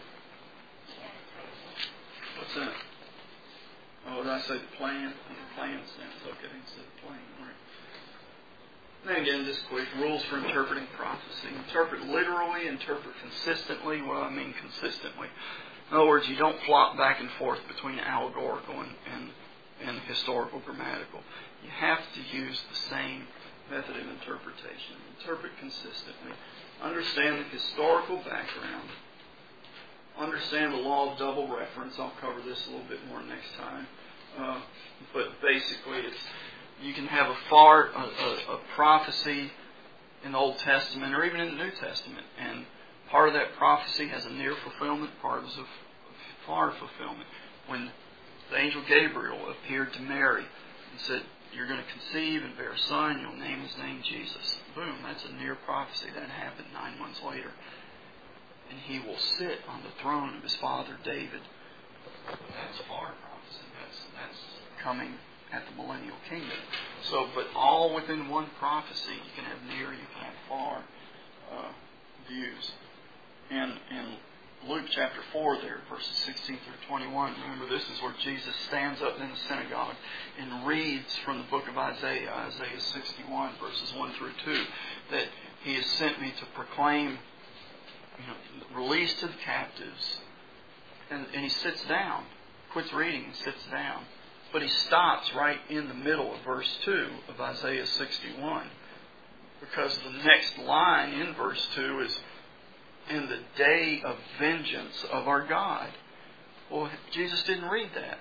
Speaker 1: What's that? Oh, did I say the plan? The plan sense. Okay, instead of plan. All right. Then again, just quick, rules for interpreting prophecy. Interpret literally, interpret consistently. What do I mean consistently? In other words, you don't flop back and forth between allegorical and, and, and historical grammatical. You have to use the same method of interpretation. Interpret consistently. Understand the historical background. Understand the law of double reference. I'll cover this a little bit more next time. Uh, but basically, it's you can have a far a, a, a prophecy in the Old Testament or even in the New Testament, and part of that prophecy has a near fulfillment, part is a far fulfillment. When the angel Gabriel appeared to Mary and said, "You're going to conceive and bear a son, you'll name his name Jesus." Boom, that's a near prophecy. That happened nine months later. And he will sit on the throne of his father David. That's a far prophecy. That's, that's coming at the millennial kingdom. So, but all within one prophecy, you can have near, you can have far uh, views. And in Luke chapter four there, verses sixteen through twenty-one, remember this is where Jesus stands up in the synagogue and reads from the book of Isaiah, Isaiah sixty-one, verses one through two, that He has sent me to proclaim, you know, release to the captives. And, and he sits down, quits reading and sits down. But he stops right in the middle of verse two of Isaiah sixty-one. Because the next line in verse two is, "In the day of vengeance of our God." Well, Jesus didn't read that.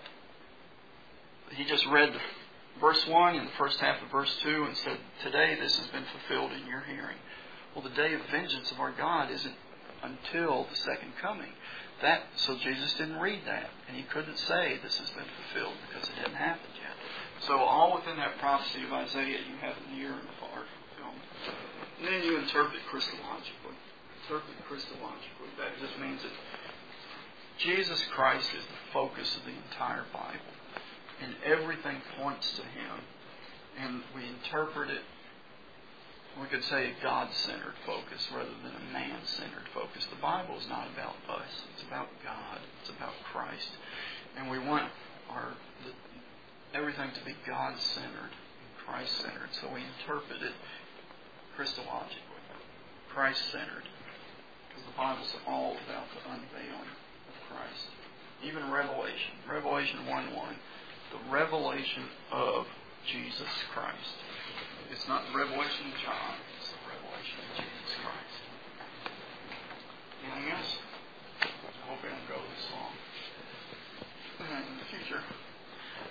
Speaker 1: He just read the verse one and the first half of verse two and said, "Today this has been fulfilled in your hearing." Well, the day of vengeance of our God isn't until the second coming. That so Jesus didn't read that, and he couldn't say this has been fulfilled because it hadn't happened yet. So all within that prophecy of Isaiah, you have a near and a far fulfillment. And then you interpret Christologically. Interpret Christologically. That just means that Jesus Christ is the focus of the entire Bible, and everything points to Him. And we interpret it, we could say, a God-centered focus rather than a man-centered focus. The Bible is not about us. It's about God. It's about Christ. And we want our the, everything to be God-centered and Christ-centered. So we interpret it Christologically, Christ-centered. Because the Bible's all about the unveiling of Christ. Even Revelation. Revelation one one. The revelation of Jesus Christ. It's not the revelation of John.